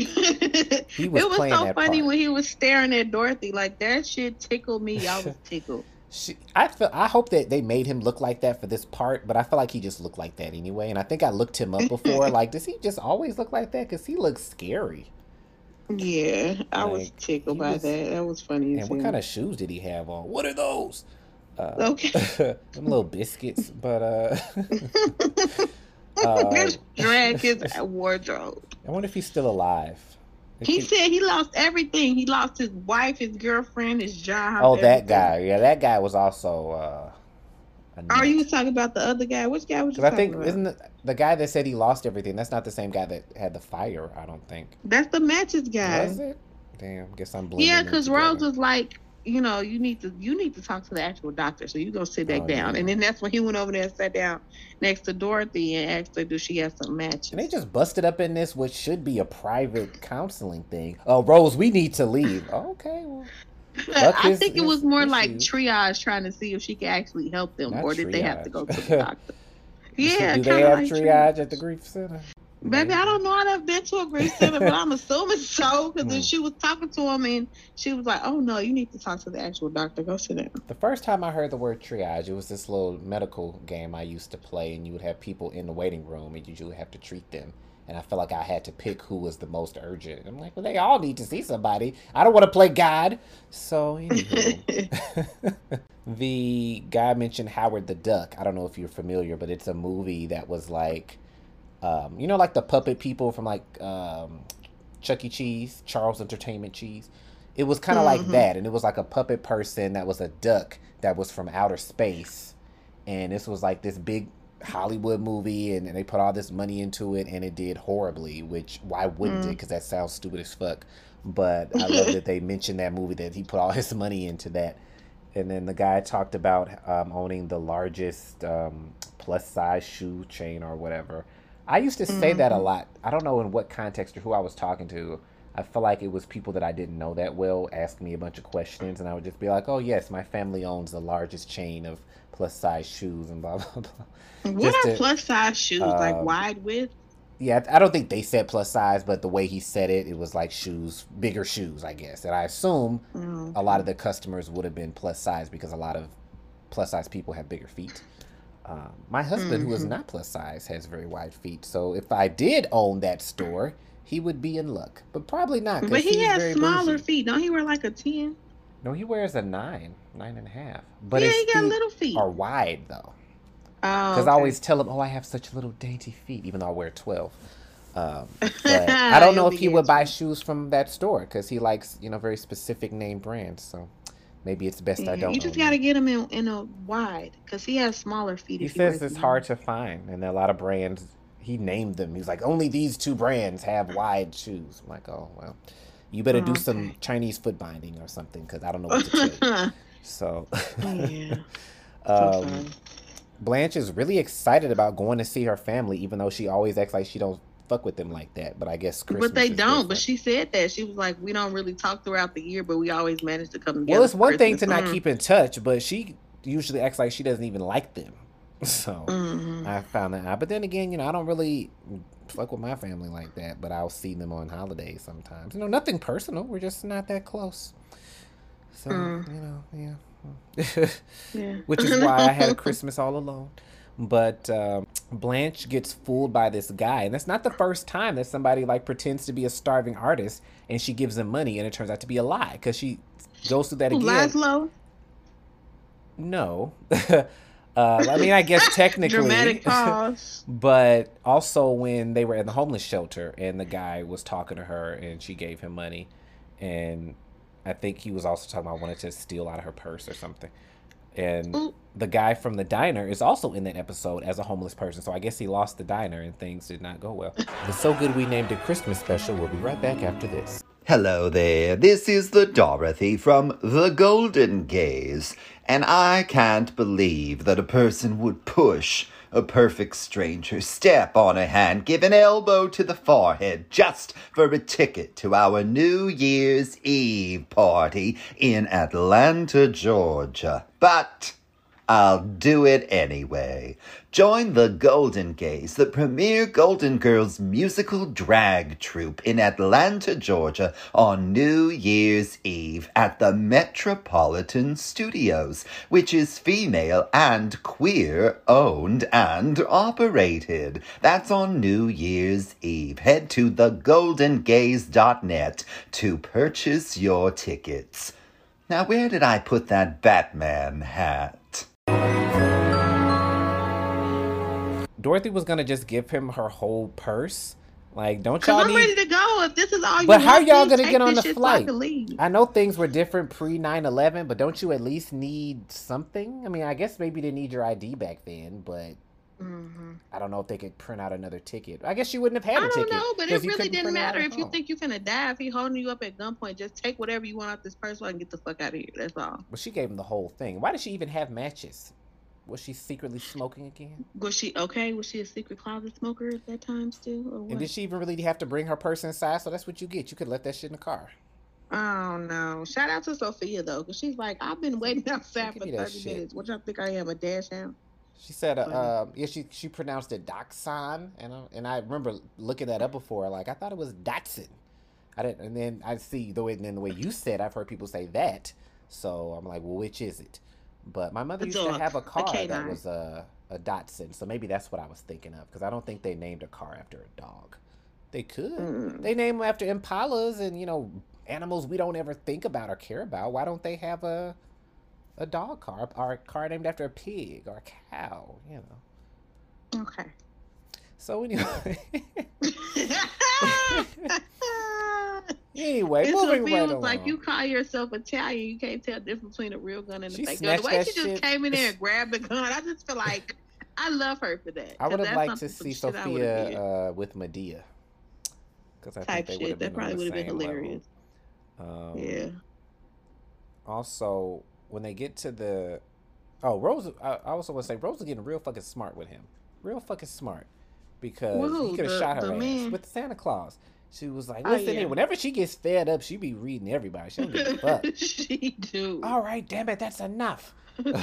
He was it was playing so that funny part. when he was staring at Dorothy. Like, that shit tickled me. I was tickled. She, I feel, I hope that they made him look like that for this part, but I feel like he just looked like that anyway. And I think I looked him up before. Like, does he just always look like that? Because he looks scary. Yeah, I was Like, tickled he by was- that. That was funny. And as what hell. kind of shoes did he have on? What are those? Uh, Okay. them little biscuits, but uh, uh, Just drag his wardrobe. I wonder if he's still alive. If He he- said he lost everything. He lost his wife, his girlfriend, his job. oh, that everything. guy. Yeah, that guy was also uh, a Are nut. you talking about the other guy? Which guy was you Because I talking think about? isn't the, the guy that said he lost everything? That's not the same guy that had the fire. I don't think. That's the matches guy. Was it? Damn. Guess I'm blending. Yeah, them because together. Rose was like, you know, you need to you need to talk to the actual doctor. So you go sit back Oh, down. yeah. And then that's when he went over there and sat down next to Dorothy and asked her, does she have some matches? And they just busted up in this, which should be a private counseling thing. Oh, Rose, we need to leave. Okay, well, Buck I his- think it his was more like issues. triage trying to see if she could actually help them, Not or did they have to go to triage. the doctor? Yeah, do they kinda have like triage at the grief center? Baby, I don't know. I never been to a grief center, but I'm assuming so. Because Hmm. she was talking to him, and she was like, "Oh no, you need to talk to the actual doctor. Go sit down." The first time I heard the word triage, it was this little medical game I used to play, and you would have people in the waiting room, and you would have to treat them. And I felt like I had to pick who was the most urgent. I'm like, well, they all need to see somebody. I don't want to play God. So, anywho. The guy mentioned Howard the Duck. I don't know if you're familiar, but it's a movie that was like, um, you know, like the puppet people from like um, Chuck E. Cheese, Charles Entertainment Cheese. It was kind of like Mhm. that, and it was like a puppet person that was a duck that was from outer space, and this was like this big Hollywood movie, and, and they put all this money into it, and it did horribly. Which why wouldn't it? Mm. Because that sounds stupid as fuck. But I love that they mentioned that movie, that he put all his money into that. And then the guy talked about um, owning the largest um, plus size shoe chain or whatever. I used to say that a Mhm. lot. I don't know in what context or who I was talking to. I feel like it was people that I didn't know that well asking me a bunch of questions, and I would just be like, "Oh yes, my family owns the largest chain of plus size shoes," and blah blah blah. What Just are to- plus size shoes? like um, wide width? Yeah, I don't think they said plus size, but the way he said it, it was like shoes, bigger shoes, I guess. And I assume Mm. a lot of the customers would have been plus size because a lot of plus size people have bigger feet. Um, my husband, who is Mhm. not plus size, has very wide feet. So if I did own that store, he would be in luck. But probably not. 'cause But he he's has very smaller bougie. feet. Don't he wear like a ten? No, he wears a nine, nine and a half. But yeah, his he got feet little feet. are wide though. Oh, Because I okay. always tell him, "Oh, I have such little dainty feet," even though I wear twelve. Um, but I don't know He'll if be he would buy answering. shoes from that store because he likes, you know, very specific name brands. So Maybe it's best I Yeah, don't you just own got to that. get him in, in a wide because he has smaller feet He if he says wears it's them out. hard to find, and a lot of brands, he named them. He's like, only these two brands have wide shoes. I'm like, oh, well, you better do Oh, some okay. Chinese foot binding or something because I don't know what to tell you. So, Yeah, so um, sorry. Blanche is really excited about going to see her family, even though she always acts like she don't fuck with them like that. But I guess But they Christmas is don't. But different. she said that. She was like, we don't really talk throughout the year, but we always manage to come Well, together it's for one thing Christmas. to not Mm. keep in touch, but she usually acts like she doesn't even like them. So Mm-hmm. I found that out. But then again, you know, I don't really fuck with my family like that, but I'll see them on holidays sometimes. You know, nothing personal. We're just not that close. So, Mm. you know, yeah. Yeah. Which is why I had a Christmas all alone. But um, Blanche gets fooled by this guy, and that's not the first time that somebody like pretends to be a starving artist and she gives him money, and it turns out to be a lie because she goes through that Who, again. Laszlo? No, uh, I mean I guess technically, Dramatic pause. but also when they were in the homeless shelter and the guy was talking to her and she gave him money, and I think he was also talking about wanting to steal out of her purse or something. And Ooh. the guy from the diner is also in that episode as a homeless person. So I guess he lost the diner and things did not go well. The So Good We Named It Christmas special. We'll be right back after this. Hello there, this is the Dorothy from The Golden Gaze, and I can't believe that a person would push a perfect stranger, step on a hand, give an elbow to the forehead just for a ticket to our New Year's Eve party in Atlanta, Georgia. But I'll do it anyway. Join the Golden Gaze, the premier Golden Girls musical drag troupe in Atlanta, Georgia on New Year's Eve at the Metropolitan Studios, which is female and queer owned and operated. That's on New Year's Eve. Head to the golden gaze dot net to purchase your tickets. Now, where did I put that Batman hat? Dorothy was gonna just give him her whole purse. Like, don't Cause y'all I'm need? ready to go. If this is all you But how want, y'all please gonna take get on this the shit so I flight? can leave. I know things were different pre nine eleven, but don't you at least need something? I mean, I guess maybe they need your I D back then, but Mm-hmm. I don't know if they could print out another ticket. I guess you wouldn't have had I a don't ticket know, but because it you really couldn't didn't print it out matter. at If you home. think you're gonna die, if he holding you up at gunpoint, just take whatever you want out this purse so I can get the fuck out of here. That's all. But she gave him the whole thing. Why did she even have matches? Was she secretly smoking again? Was she okay? Was she a secret closet smoker at that time still, or And what? did she even really have to bring her purse inside? So that's what you get. You could let that shit in the car. Oh no! Shout out to Sophia though, because she's like, I've been waiting outside give for me that thirty shit. minutes. What y'all think I am, a dash out? She said, uh, Funny. uh, yeah, she she pronounced it Dachshund, and I, and I remember looking that up before. Like I thought it was Datsun. I didn't, and then I see the way, and then the way you said, I've heard people say that. So I'm like, well, which is it? But my mother A used to dog, have a a car that canine. was a a Datsun, so maybe that's what I was thinking of because I don't think they named a car after a dog. They could. Mm. They name them after impalas and you know animals we don't ever think about or care about. Why don't they have a a dog car or a car named after a pig or a cow? You know. Okay. So anyway, anyway, And moving Sophia right was along. like, you call yourself Italian, you can't tell the difference between a real gun and a She fake gun. The snatched way that she just shit. came in there and grabbed the gun, I just feel like I love her for that. I would 'cause have that's liked to something- see some shit I would've Sophia did. uh, with Medea because I Type think they would shit. have That been on probably the would have been same hilarious. level. Um, Yeah. Also, when they get to the oh Rose, I, I also want to say Rose is getting real fucking smart with him, real fucking smart because Whoa, he could have the- shot her the ass man. with Santa Claus. She was like, Oh, listen yeah. here, whenever she gets fed up, she be reading everybody. She don't give a fuck. She do. All right, damn it, that's enough.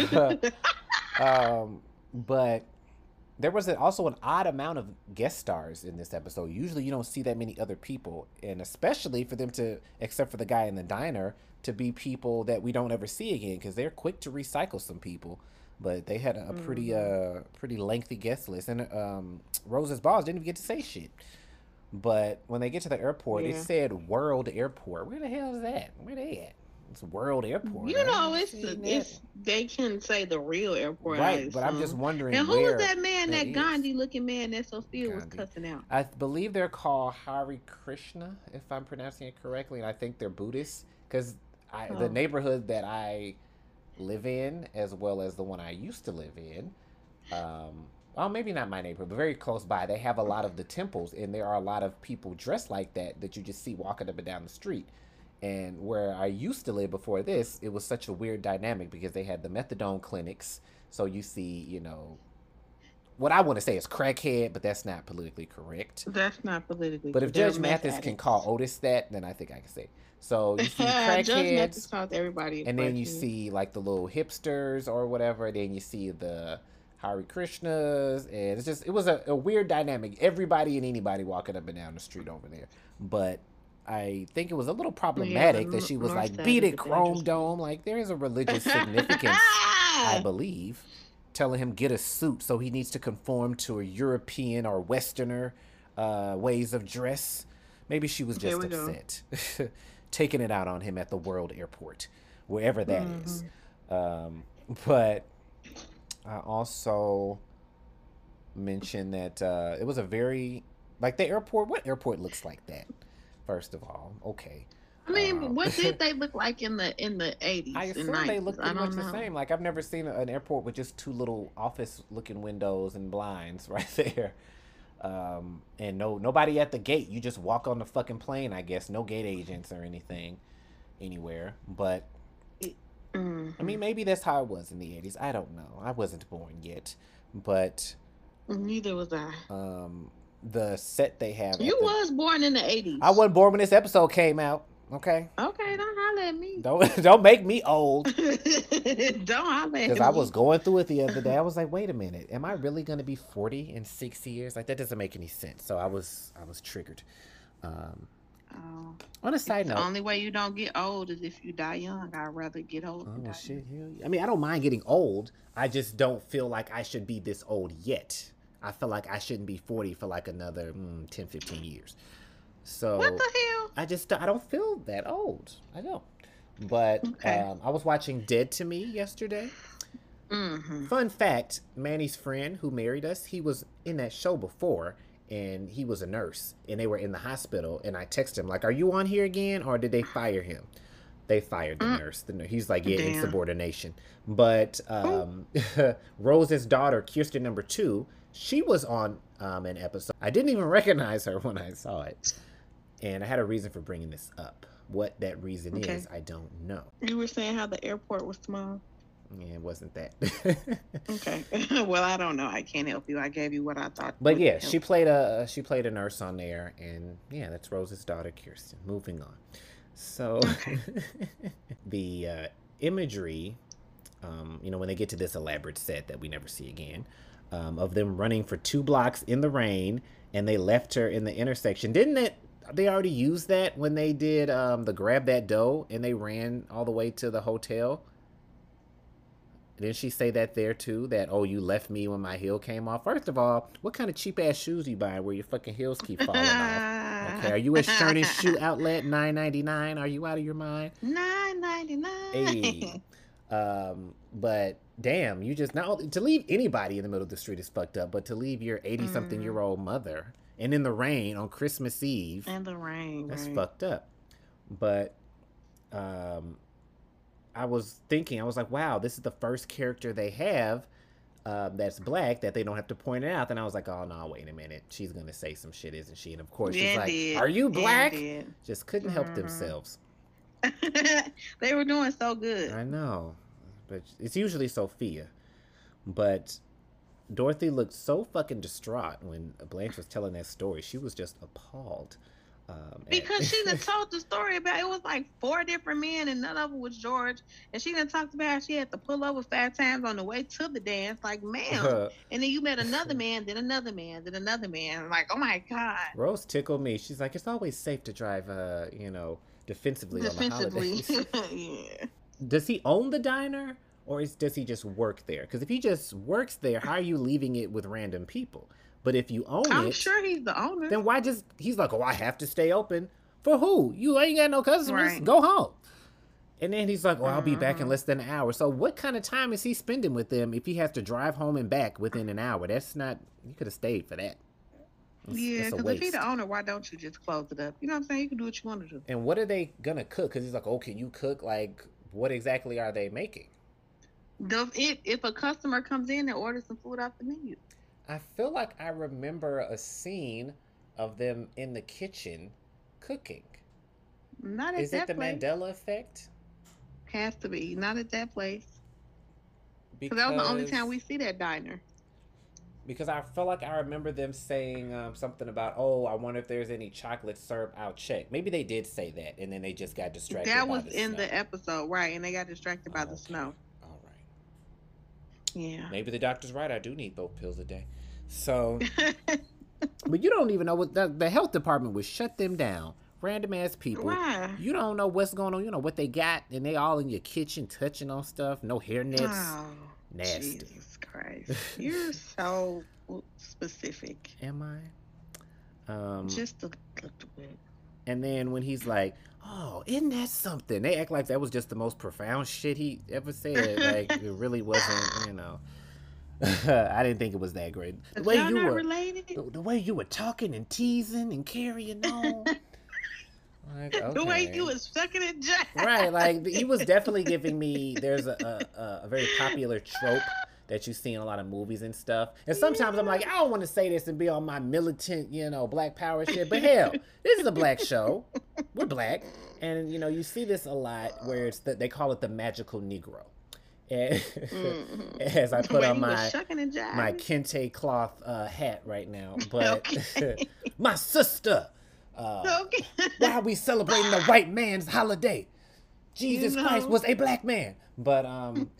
um, but there was a, also an odd amount of guest stars in this episode. Usually you don't see that many other people, and especially for them to, except for the guy in the diner, to be people that we don't ever see again because they're quick to recycle some people. But they had a, a pretty uh pretty lengthy guest list, and um, Rose's boss didn't even get to say shit. But when they get to the airport, Yeah. it said World Airport. Where the hell is that? Where they at? It's World Airport. You I know, haven't it's seen the, that. it's they can say the real airport. I Right, but I'm just assume. wondering And who where was that man, that, is. Gandhi looking man that Sophia was Gandhi. cussing out? I believe they're called Hare Krishna, if I'm pronouncing it correctly, and I think they're Buddhists. Because I, Oh. the neighborhood that I live in, as well as the one I used to live in, um, well, maybe not my neighborhood, but very close by, they have a lot of the temples, and there are a lot of people dressed like that that you just see walking up and down the street. And where I used to live before this, it was such a weird dynamic because they had the methadone clinics. So you see, you know, what I want to say is crackhead, but that's not politically correct. That's not politically But if correct. They're Judge meth Mathis can addicts. call Otis that, then I think I can say. So you see Judge Mathis crackheads, calls everybody a and then you crackhead. see like the little hipsters or whatever. Then you see the Hare Krishnas, and it's just it was a, a weird dynamic. Everybody and anybody walking up and down the street over there. But I think it was a little Yeah, the problematic that n- she was north like, side "Beat is it, a Chrome dangerous Dome." Like there is a religious significance, I believe, telling him get a suit, so he needs to conform to a European or Westerner uh, ways of dress. Maybe she was There just we go. upset, taking it out on him at the World Airport, wherever that is. hmm Um, but I also mentioned that uh, it was a very like the airport. What airport looks like that? First of all, okay. I mean, Um, what did they look like in the in the I eighties and assume they nineties? look I pretty much don't the know. same. Like I've never seen a- an airport with just two little office-looking windows and blinds right there, um, and no nobody at the gate. You just walk on the fucking plane, I guess. No gate agents or anything anywhere. But I mean, hmm maybe that's how it was in the eighties. I don't know. I wasn't born yet, but Neither was I. um, the set they have You at the was born in the I eighties. wasn't born when this episode came out. Okay, Okay, don't holler at me. don't don't make me old. Don't holler Because at I was me. going through it the other day. I was like, wait a minute, am I really gonna be forty in sixty years? Like that doesn't make any sense. So I was I was triggered. Um, Oh, on a side the note, only way you don't get old is if you die young. I'd rather get old oh than well, die shit, young. hell yeah. I mean, I don't mind getting old. I just don't feel like I should be this old yet. I feel like I shouldn't be forty for like another mm, ten, fifteen years. What So the hell? I just I don't feel that old. I don't. But Okay. um, I was watching Dead to Me yesterday. Mm-hmm. Fun fact, Manny's friend who married us, he was in that show before, and he was a nurse, and they were in the hospital, and I texted him, like, are you on here again, or did they fire him? They fired the Mm, nurse. The, nur- he's like, yeah, damn. insubordination. But um, Rose's daughter, Kirsten number two, she was on um, an episode. I didn't even recognize her when I saw it, and I had a reason for bringing this up. What that reason Okay. is, I don't know. You were saying how the airport was small. Yeah, it wasn't that. Okay. Well, I don't know. I can't help you. I gave you what I thought But would yeah, help. she played a she played a nurse on there, and yeah, that's Rose's daughter, Kirsten. Moving on. So Okay. the uh, imagery, um, you know, when they get to this elaborate set that we never see again, um, of them running for two blocks in the rain, and they left her in the intersection. Didn't it? They already used that when they did um, the grab that dough, and they ran all the way to the hotel. Didn't she say that there too? That, oh, you left me when my heel came off? First of all, what kind of cheap ass shoes you buying where your fucking heels keep falling off? Okay, are you at Sherney's Shoe Outlet, nine ninety-nine? Are you out of your mind? Nine ninety nine. Hey. Um, but damn, you just not to leave anybody in the middle of the street is fucked up, but to leave your eighty something year old mother and in the rain on Christmas Eve, And the rain. that's right. fucked up. But um I was thinking, I was like, wow, this is the first character they have uh, that's black that they don't have to point it out. Then I was like, oh, no, wait a minute. She's going to say some shit, isn't she? And of course, she's Yeah, like, did. are you Yeah, black? did. Just couldn't help Mhm. themselves. They were doing so good. I know. But it's usually Sophia. But Dorothy looked so fucking distraught when Blanche was telling that story. She was just appalled. Um, at- Because she done told the story about it was like four different men and none of them was George. And she done talked about how she had to pull over five times on the way to the dance. Like, ma'am. And then you met another man, then another man, then another man. Like, oh my God. Rose tickled me. She's like, it's always safe to drive, uh, you know, defensively, Defensively. on the holidays. Yeah. Does he own the diner, or is, does he just work there? Because if he just works there, how are you leaving it with random people? But if you own I'm it, sure he's the owner. then why just, he's like, oh, I have to stay open. For who? You ain't got no customers. Right. Go home. And then he's like, oh, I'll be back in Mhm. less than an hour. So what kind of time is he spending with them if he has to drive home and back within an hour? That's not, you could have stayed for that. It's, Yeah, it's a because if he waste. the owner, why don't you just close it up? You know what I'm saying? You can do what you want to do. And what are they gonna cook? Because he's like, oh, can you cook? Like, what exactly are they making? Does it if a customer comes in and orders some food off the menu? I feel like I remember a scene of them in the kitchen cooking. Not at Is it that the place. Mandela effect? Has to be. Not at that place. Because Because that was the only time we see that diner. because I feel like I remember them saying um, something about, oh, I wonder if there's any chocolate syrup. I'll check. Maybe they did say that, and then they just got distracted. That by was the in snow. the episode, right? And they got distracted by Oh, the okay. snow. All right. Yeah. Maybe the doctor's right. I do need both pills a day. So, but you don't even know what the, the health department would shut them down. Random ass people. Why? You don't know what's going on. You know what they got, and they all in your kitchen touching on stuff. No hair nets. Oh, Nasty. Jesus Christ. You're so specific. Am I? Um, Just a little bit. and then when he's like, "Oh, isn't that something?" They act like that was just the most profound shit he ever said. Like it really wasn't. You know. I didn't think it was that great. The way Y'all you not were, related? the, the way you were talking and teasing and carrying on. Like, okay. The way you was sucking it, Jack. Right, like he was definitely giving me. There's a, a a very popular trope that you see in a lot of movies and stuff. And sometimes I'm like, I don't want to say this and be on my militant, you know, Black Power shit. But hell, this is a black show. We're black, and you know, you see this a lot where it's the, they call it the magical Negro. And mm-hmm. as I put on my my kente cloth uh, hat right now, but okay. My sister. Uh, okay. Why are we celebrating the white man's holiday? Jesus you know. Christ was a black man. But um,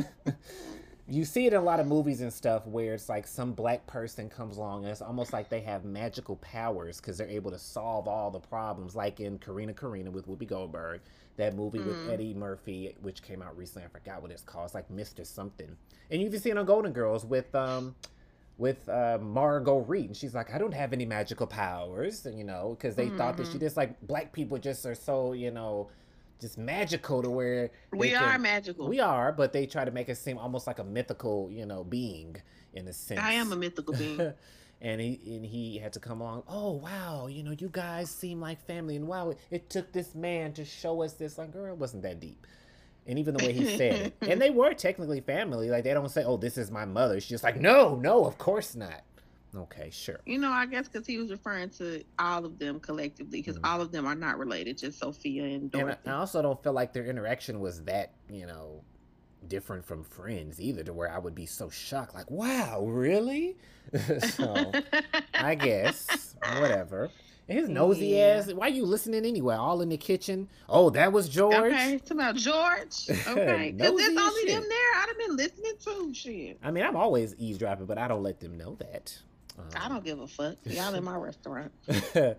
you see it in a lot of movies and stuff where it's like some black person comes along and it's almost like they have magical powers because they're able to solve all the problems. Like in Karina Karina with Whoopi Goldberg, that movie mm. with Eddie Murphy, which came out recently. I forgot what it's called. It's like Mister Something. And you've seen on Golden Girls with um. with uh, Margot Reed, and she's like, I don't have any magical powers, you know, because they mm-hmm. thought that she just like black people just are so, you know, just magical to where we can, are magical. We are, but they try to make us seem almost like a mythical, you know, being in a sense. I am a mythical being. and he and he had to come along. Oh wow, you know, you guys seem like family, and wow, it, it took this man to show us this. Like, girl, it wasn't that deep. And even the way he said it. And they were technically family. Like, they don't say, oh, this is my mother. She's just like, no, no, of course not. Okay, sure. You know, I guess because he was referring to all of them collectively, because mm-hmm. all of them are not related, just Sophia and Dorothy. And I, I also don't feel like their interaction was that, you know, different from Friends either, to where I would be so shocked. Like, wow, really? So, I guess, whatever. His nosy yeah. ass. Why you listening anyway? All in the kitchen. Oh, that was George. Okay, it's about George. Okay, because there's only them there. I'd have been listening to shit. I mean, I'm always eavesdropping, but I don't let them know that. Um, I don't give a fuck. Y'all in my restaurant. True.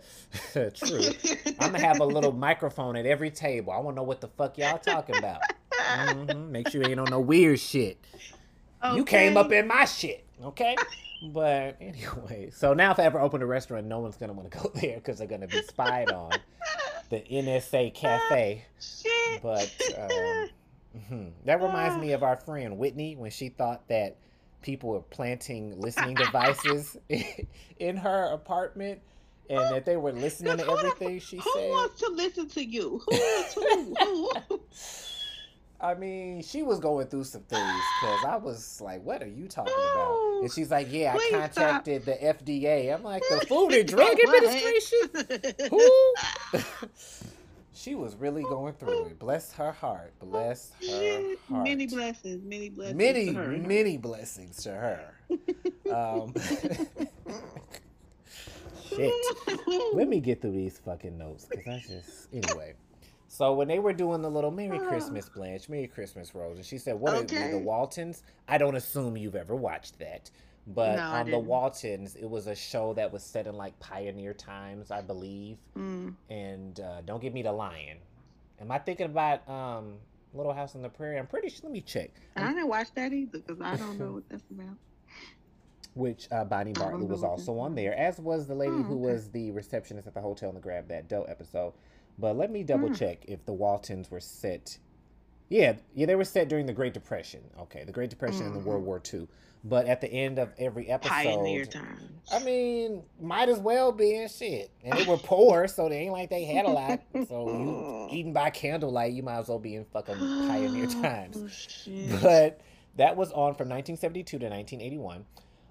I'm gonna have a little microphone at every table. I want to know what the fuck y'all talking about. Mm-hmm. Make sure you ain't on no weird shit. Okay. You came up in my shit. Okay. But anyway, so now if I ever open a restaurant, no one's going to want to go there because they're going to be spied on. The N S A Cafe. Shit. But um, mm-hmm. that reminds me of our friend Whitney when she thought that people were planting listening devices in her apartment and that they were listening to everything she who said. Who wants to listen to you? Who wants who? who? I mean, she was going through some things because I was like, what are you talking about? And she's like, yeah, I contacted stop. the F D A. I'm like, the Food and Drug Administration? Who? She was really going through it. Bless her heart. Bless her heart. Many blessings. Many blessings. Many, many blessings to her. Um, shit. Let me get through these fucking notes because I just, anyway. So when they were doing the little Merry Christmas, Blanche, Merry Christmas, Rose, and she said, what okay. are the Waltons? I don't assume you've ever watched that. But no, on the Waltons, it was a show that was set in like pioneer times, I believe. Mm. And uh, don't give me the lion. Am I thinking about um, Little House on the Prairie? I'm pretty sure. Let me check. I didn't watch that either because I don't know what that's about. Which uh, Bonnie Bartlett was also on there, as was the lady oh, okay. who was the receptionist at the hotel in the Grab That Dough episode. But let me double mm. check if the Waltons were set Yeah, yeah, they were set during the Great Depression. Okay, the Great Depression and the Mm-hmm. World War Two. But at the end of every Pioneer episode, I times. mean, might as well be in shit. And they were poor, so they ain't like they had a lot. So you eating by candlelight, you might as well be in fucking pioneer times. Oh shit. But that was on from nineteen seventy-two to nineteen eighty-one.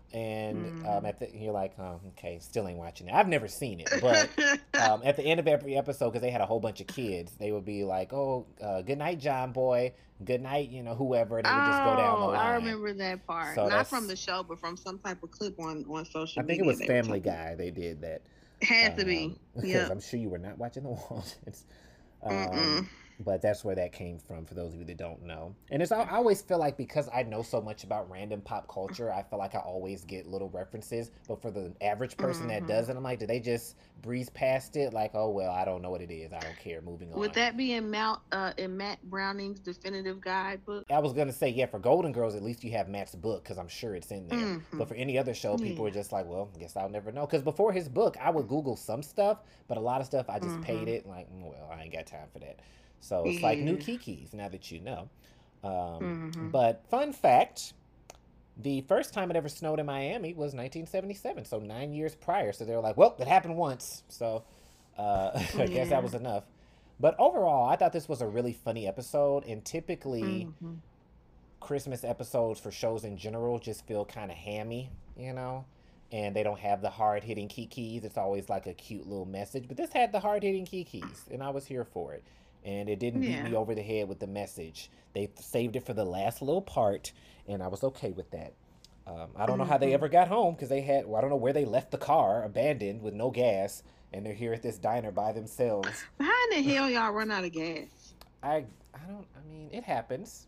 And um, Mm. at the, you're like, oh, okay, still ain't watching it. I've never seen it, but um, at the end of every episode, because they had a whole bunch of kids, they would be like, oh, uh, good night, John Boy. Good night, you know, whoever. And they would just go down the Oh, I line. remember that part. So Not from that's, the show, but from some type of clip on on I social think it media. was They were Family talking. Guy. They did that. Had to be. Um, because Yep. I'm sure you were not watching the Waltons. Mm-mm. Um, but that's where that came from, for those of you that don't know. And it's I always feel like, because I know so much about random pop culture, I feel like I always get little references. But for the average person that Mm-hmm. doesn't, I'm like, did they just breeze past it? Like, oh well, I don't know what it is. I don't care. Moving on. Would that be in Mount uh in Matt Browning's definitive guidebook? I was gonna say, yeah, for Golden Girls, at least you have Matt's book, because I'm sure it's in there. Mm-hmm. But for any other show, people Yeah. are just like, well, I guess I'll never know. Because before his book, I would Google some stuff, but a lot of stuff I just paid Mm-hmm. it. Like, mm, well, I ain't got time for that. So it's like new Yeah. Kiki's, now that you know. Um, Mm-hmm. but fun fact, the first time it ever snowed in Miami was nineteen seventy-seven, so nine years prior. So they were like, well, it happened once. So uh, I guess Yeah. that was enough. But overall, I thought this was a really funny episode. And typically, Mm-hmm. Christmas episodes for shows in general just feel kind of hammy, you know? And they don't have the hard hitting Kikis. It's always like a cute little message. But this had the hard hitting Kikis, and I was here for it. And it didn't beat Yeah. me over the head with the message. They saved it for the last little part, and I was okay with that. Um, I don't know how they Mm-hmm. ever got home, because they had, well, I don't know where they left the car, abandoned with no gas, and they're here at this diner by themselves. How in the hell y'all run out of gas? I, I don't, I mean, it happens.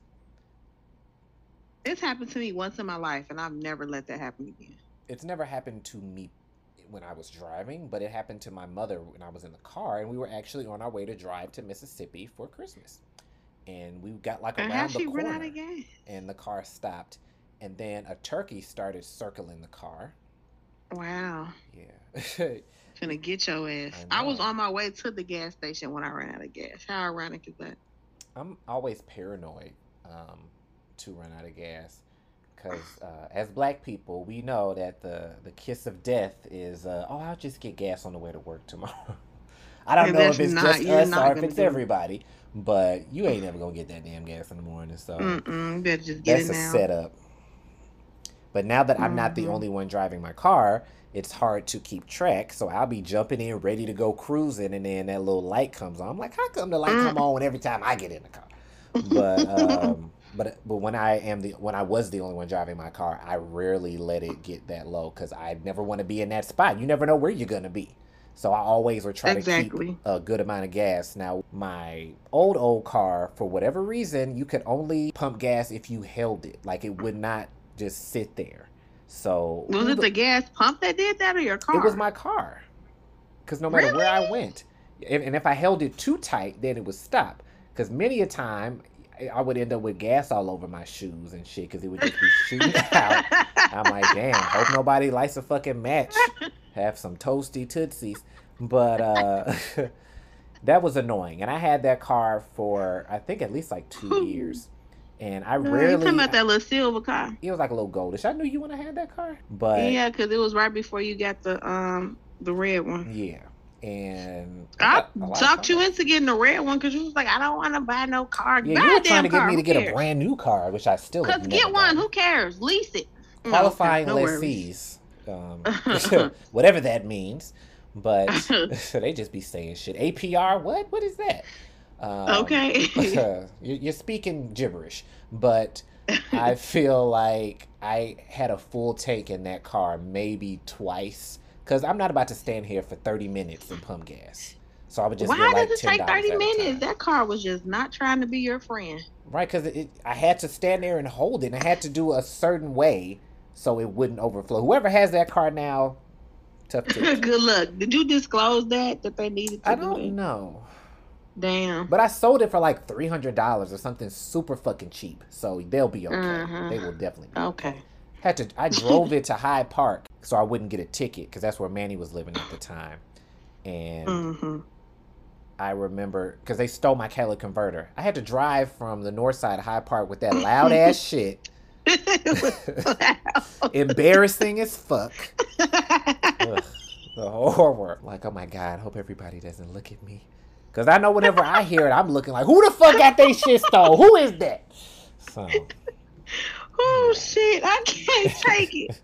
It's happened to me once in my life, and I've never let that happen again. It's never happened to me when I was driving, but it happened to my mother when I was in the car, and we were actually on our way to drive to Mississippi for Christmas. And we got like And how around the she run out corner, of gas? and the car stopped, and then a turkey started circling the car. Wow. Yeah. Finna get your ass. I I, was know. on my way to the gas station when I ran out of gas. How ironic is that? I'm always paranoid um, to run out of gas, because uh, as black people, we know that the, the kiss of death is, uh, oh, I'll just get gas on the way to work tomorrow. I don't And know that's if it's not- just you're us not or if gonna it's do it. everybody, but you ain't never gonna get that damn gas in the morning. So Mm-mm. You better just get that's it a now. setup. But now that I'm not the Mhm. only one driving my car, it's hard to keep track. So I'll be jumping in, ready to go cruising, and then that little light comes on. I'm like, how come the light Mm. come on every time I get in the car? But um, but but when I am the when I was the only one driving my car, I rarely let it get that low, because I never want to be in that spot. You never know where you're gonna be. So I always would try to Exactly. keep a good amount of gas. Now, my old, old car, for whatever reason, you could only pump gas if you held it. Like, it would not just sit there. So Was who it the- the gas pump that did that or your car? it was my car. Because no matter where I Really? went, if, and if I held it too tight, then it would stop. Because many a time, I- I would end up with gas all over my shoes and shit, because it would just be shooting out. I'm like, damn, hope nobody lights a fucking match. Have some toasty tootsies. But uh, that was annoying. And I had that car for, I think, at least like two years. And I Uh, you rarely, talking about that little silver car? it was like a little goldish. I knew you when I had that car. But Yeah, because it was right before you got the um the red one. yeah. And I got a lot of talked you cars. into getting the red one because you was like, I don't want to buy no car. Yeah, buy you a were trying damn to get car. me to Who get a cares? brand new car, which I still have Cause never get one. gotten. Who cares? Lease it. No, Qualifying okay, no worries. lessees, um, whatever that means. But they just be saying shit. A P R, what? What is that? Um, Okay. you're, you're speaking gibberish, but I feel like I had a full tank in that car maybe twice, because I'm not about to stand here for thirty minutes and pump gas. So I would just Why get like does it ten take dollars thirty at a minutes? time. That car was just not trying to be your friend. Right, because it, I had to stand there and hold it. And I had to do a certain way so it wouldn't overflow. Whoever has that car now, tough tip. Good luck. Did you disclose that that they needed to I do don't it? know. Damn. But I sold it for like three hundred dollars or something super fucking cheap. So they'll be okay. Uh-huh. They will definitely be okay. Okay. Had to. I drove it to Hyde Park so I wouldn't get a ticket, because that's where Manny was living at the time. And Mm-hmm. I remember because they stole my catalytic converter. I had to drive from the north side of Hyde Park with that loud ass shit. Embarrassing as fuck. Ugh, the horror. Like, oh my God, I hope everybody doesn't look at me. Because I know whenever I hear it, I'm looking like, who the fuck got they shit stole? Who is that? So. Oh, yeah. Shit. I can't take it.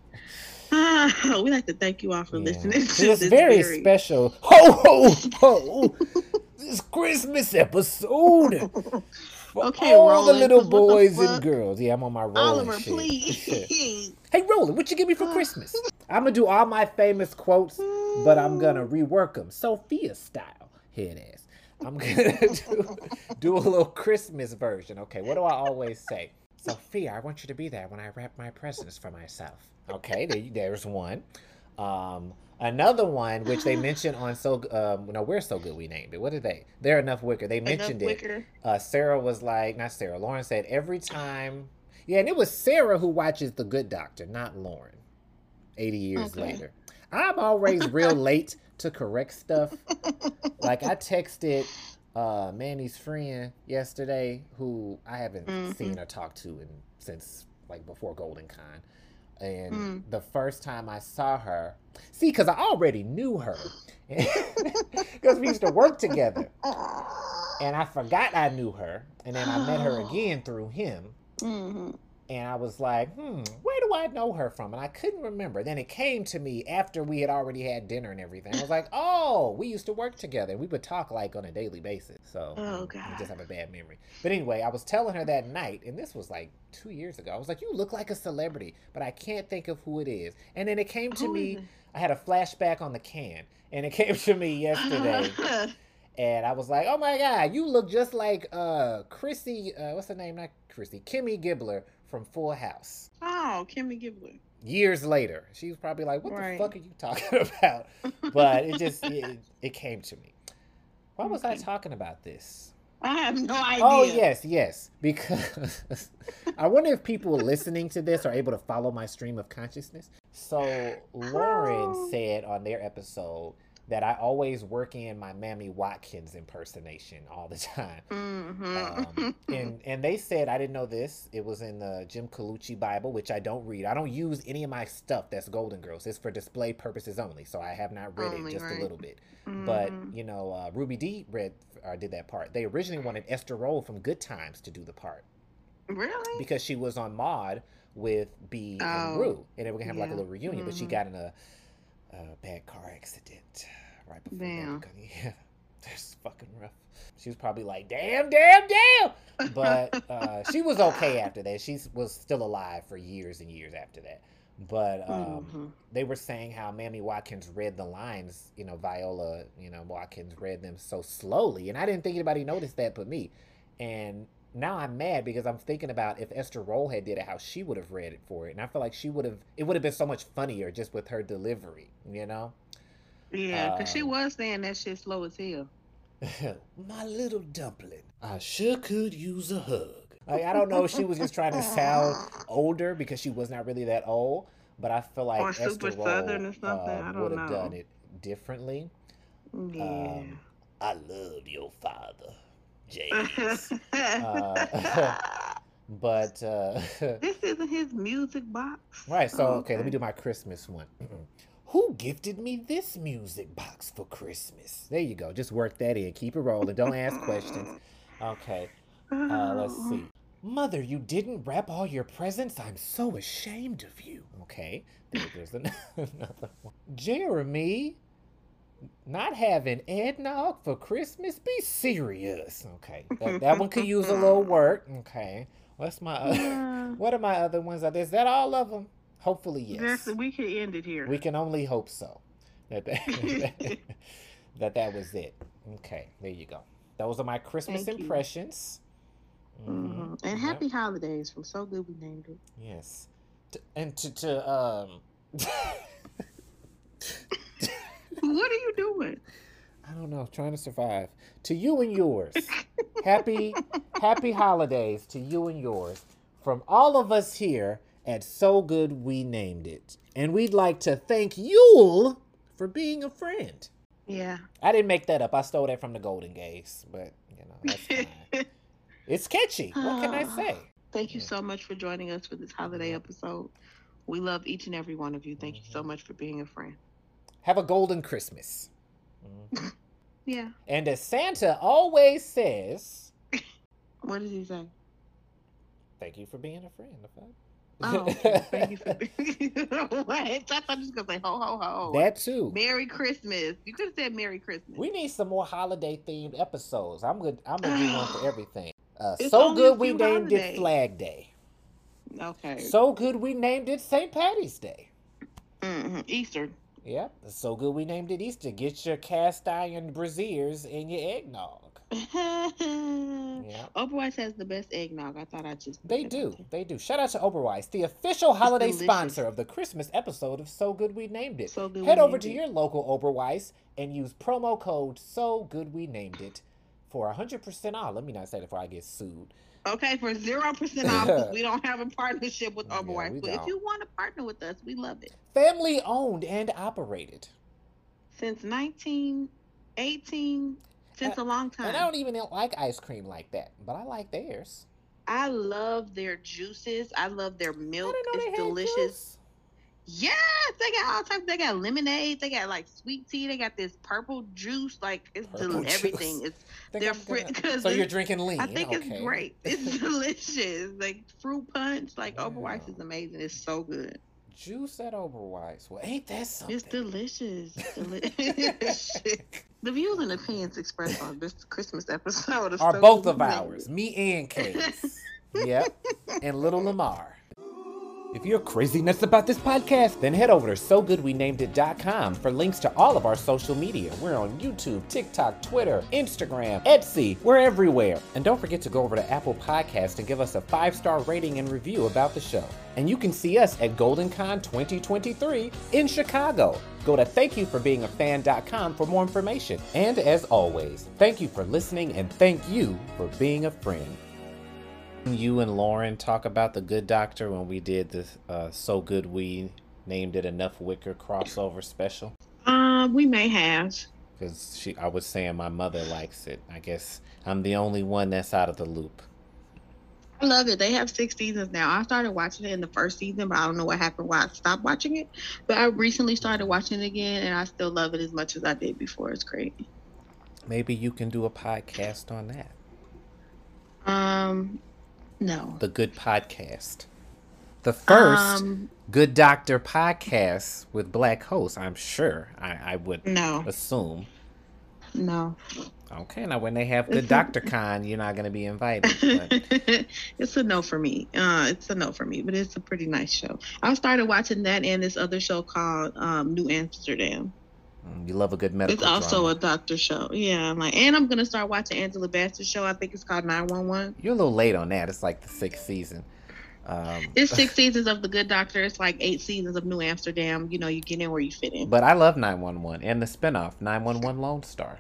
Uh, we like to thank you all for yeah. listening to it's this. It's very, very special. Ho, ho, ho. This Christmas episode. For okay, all Roland, the little boys the and girls. Yeah, I'm on my Roland Oliver, shit. please. Hey, Roland, what you give me for Christmas? I'm going to do all my famous quotes, but I'm going to rework them. Sophia style. Here it is. I'm going to do, do a little Christmas version. Okay, what do I always say? Sophia, I want you to be there when I wrap my presents for myself. Okay, there, there's one. Um, another one, which they mentioned on So, um, no, We're So Good We Named It. What did they? They're Enough Wicker. They mentioned enough it. Wicker. Uh, Sarah was like, not Sarah, Lauren said every time. Yeah, and it was Sarah who watches The Good Doctor, not Lauren. eighty years okay. later. I'm always real late to correct stuff. Like I texted uh, Manny's friend yesterday, who I haven't mm-hmm. seen or talked to in, since like before Golden Con. And mm. the first time I saw her, see, because I already knew her, because we used to work together. And I forgot I knew her. And then I met her again through him. Mm-hmm. And I was like, hmm, where do I know her from? And I couldn't remember. Then it came to me after we had already had dinner and everything. I was like, oh, we used to work together. We would talk like on a daily basis. So oh, God. I just have a bad memory. But anyway, I was telling her that night, and this was like two years ago. I was like, you look like a celebrity, but I can't think of who it is. And then it came to who me, I had a flashback on the can, and it came to me yesterday. And I was like, oh my God, you look just like uh, Chrissy, uh, what's her name? Not Chrissy, Kimmy Gibbler from Full House. Oh, Kimmy Gibbler. Years later. She was probably like, what right. the fuck are you talking about? But it just, it, it came to me. Why was okay. I talking about this? I have no idea. Oh, yes, yes. Because I wonder if people listening to this are able to follow my stream of consciousness. So Lauren oh. said on their episode that I always work in my Mammy Watkins impersonation all the time. Mm-hmm. Um, and, and they said, I didn't know this, it was in the Jim Colucci Bible, which I don't read. I don't use any of my stuff that's Golden Girls. It's for display purposes only, so I have not read only, it just right. a little bit. Mm-hmm. But, you know, uh, Ruby Dee read, uh, did that part. They originally wanted Esther Roll from Good Times to do the part. Really? Because she was on Maude with B oh, and Rue, and they were going to have yeah. like a little reunion, mm-hmm. but she got in a, a bad car accident. Right before damn. That, yeah, that's fucking rough. She was probably like, damn, damn, damn. But uh, she was okay after that. She was still alive for years and years after that. But um, mm-hmm. they were saying how Mammy Watkins read the lines, you know, Viola, you know, Watkins read them so slowly. And I didn't think anybody noticed that but me. And now I'm mad because I'm thinking about if Esther Roll had did it, how she would have read it for it. And I feel like she would have, it would have been so much funnier just with her delivery, you know? Yeah, because um, she was saying that shit slow as hell. My little dumpling, I sure could use a hug. Like, I don't know if she was just trying to sound older because she was not really that old, but I feel like or Esther super Roll Southern or something. uh, I don't would have know. done it differently. Yeah. Um, I love your father, James. uh, but uh, this isn't his music box. Right. So oh, okay. okay, let me do my Christmas one. Who gifted me this music box for Christmas? There you go. Just work that in. Keep it rolling. Don't ask questions. Okay. Uh, let's see. Mother, you didn't wrap all your presents? I'm so ashamed of you. Okay. There, there's another one. Jeremy, not having eggnog for Christmas? Be serious. Okay. That, that one could use a little work. Okay. What's my other, what are my other ones? Is that all of them? Hopefully, yes. Yes, we can end it here. We can only hope so. That that, that, that was it. Okay, there you go. Those are my Christmas Thank impressions. Mm-hmm. Mm-hmm. And happy yep. holidays from So Good We Named It. Yes. To, and to, to um... what are you doing? I don't know. Trying to survive. To you and yours. happy, happy holidays to you and yours. From all of us here at So Good We Named It. And we'd like to thank Yule for being a friend. Yeah. I didn't make that up. I stole that from the Golden Gaze, but you know, that's fine. It's catchy. What can I say? Thank you so much for joining us for this holiday episode. We love each and every one of you. Thank mm-hmm. you so much for being a friend. Have a golden Christmas. Mm-hmm. Yeah. And as Santa always says... What does he say? Thank you for being a friend. Oh, okay. Thank you for being What? I thought you was going to say ho, ho, ho. That too. Merry Christmas. You could have said Merry Christmas. We need some more holiday-themed episodes. I'm good. I'm going to do one for everything. Uh, so good we named holidays. It Flag Day. Okay. So good we named it Saint Patty's Day. Mm-hmm. Easter. Yep. So good we named it Easter. Get your cast iron braziers and your eggnog. Yeah. Oberweis has the best eggnog. I thought I'd just... They do. They do. Shout out to Oberweis, the official holiday sponsor of the Christmas episode of So Good We Named It. So good Head we over named to it. your local Oberweis and use promo code So Good We Named It for one hundred percent off. Let me not say that before I get sued. Okay, for zero percent off, because we don't have a partnership with Oberweis. Yeah, but don't. If you want to partner with us, we love it. Family owned and operated. Since nineteen eighteen, since and, a long time. And I don't even like ice cream like that, but I like theirs. I love their juices. I love their milk. I didn't know it's they had delicious. juice. Yes, they got all types. They got lemonade. They got like sweet tea. They got this purple juice. Like it's del- everything. It's they're fr- So you're drinking lean. I think okay. it's great. It's delicious. Like fruit punch. Like yeah. Oberweis is amazing. It's so good. Juice at Oberweis. Well, ain't that something? It's delicious. delicious. The views and opinions expressed on this Christmas episode are so both of ours. Me and Case. Yep. And little Lamar. If you're crazy nuts about this podcast, then head over to so good we named it dot com for links to all of our social media. We're on YouTube, TikTok, Twitter, Instagram, Etsy. We're everywhere. And don't forget to go over to Apple Podcasts and give us a five-star rating and review about the show. And you can see us at GoldenCon twenty twenty-three in Chicago. Go to thank you for being a fan dot com for more information. And as always, thank you for listening and thank you for being a friend. You and Lauren talk about The Good Doctor when we did the uh, So Good We Named It Enough Wicker crossover special? Uh, we may have. Because she, I was saying my mother likes it. I guess I'm the only one that's out of the loop. I love it. They have six seasons now. I started watching it in the first season, but I don't know what happened why I stopped watching it. But I recently started watching it again, and I still love it as much as I did before. It's great. Maybe you can do a podcast on that. Um... No. The Good Podcast. The first um, Good Doctor podcast with black hosts, I'm sure. I, I would no. assume. No. Okay, now when they have Good Doctor Con, you're not going to be invited. But... It's a no for me. Uh, it's a no for me, but it's a pretty nice show. I started watching that and this other show called um, New Amsterdam. You love a good medical It's also drama. a doctor show. Yeah, I'm like, and I'm gonna start watching Angela Bassett's show. I think it's called nine one one. You're a little late on that. It's like the sixth season. Um, it's six seasons of The Good Doctor. It's like eight seasons of New Amsterdam. You know, you get in where you fit in. But I love nine one one and the spinoff nine one one Lone Star.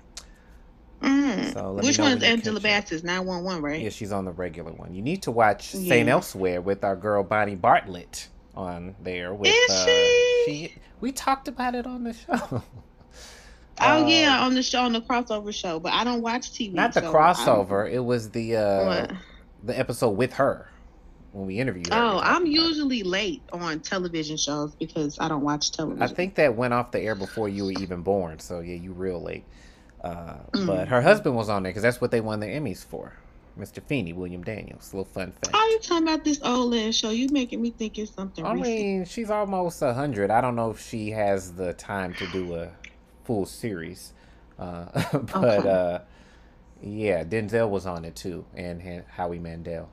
Mm. So let Which me know one's when you Angela catch up. Bassett's? nine one one, right? Yeah, she's on the regular one. You need to watch Yeah. Saint Elsewhere with our girl Bonnie Bartlett on there. With, Is uh, she? she? We talked about it on the show. Oh Uh, yeah, on the show, on the crossover show, but I don't watch T V. Not the so crossover. It was the uh, What? the episode with her when we interviewed her. Oh, We I'm talked about it. usually late on television shows because I don't watch television. I think that went off the air before you were even born. So yeah, you real late. Uh, Mm. But her husband was on there because that's what they won their Emmys for. Mister Feeney, William Daniels. Little fun fact. Oh, you talking about this old ass show? You making me think it's something I recent. mean, she's almost a hundred. I don't know if she has the time to do a full series, uh, but Okay. uh, yeah, Denzel was on it too, and Ha- Howie Mandel.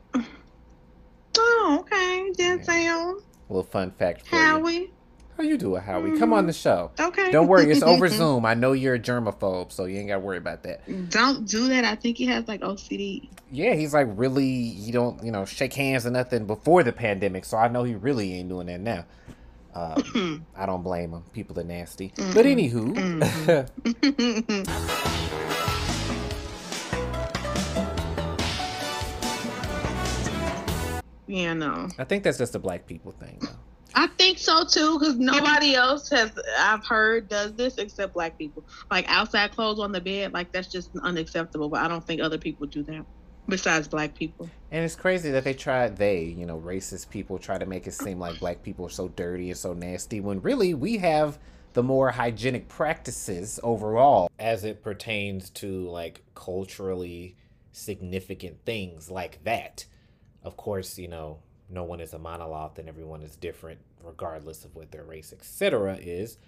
Oh, okay. Denzel, Little fun fact for you. Howie. How you doing, Howie? Come on the show. Okay. Don't worry, it's over Zoom. I know you're a germaphobe, so you ain't got to worry about that. Don't do that. I think he has like O C D. Yeah, he's like really, he don't, you know, shake hands or nothing before the pandemic, so I know he really ain't doing that now. Um, I don't blame him. People are nasty. Mm-hmm. But anywho, Yeah, no. I think that's just a black people thing, though. I think so too, because nobody else has I've heard does this except black people. Like outside clothes on the bed, like that's just unacceptable. But I don't think other people do that besides black people. And it's crazy that they try, they, you know, racist people try to make it seem like black people are so dirty and so nasty when really we have the more hygienic practices overall as it pertains to like culturally significant things like that. Of course, you know, no one is a monolith and everyone is different regardless of what their race, et cetera is.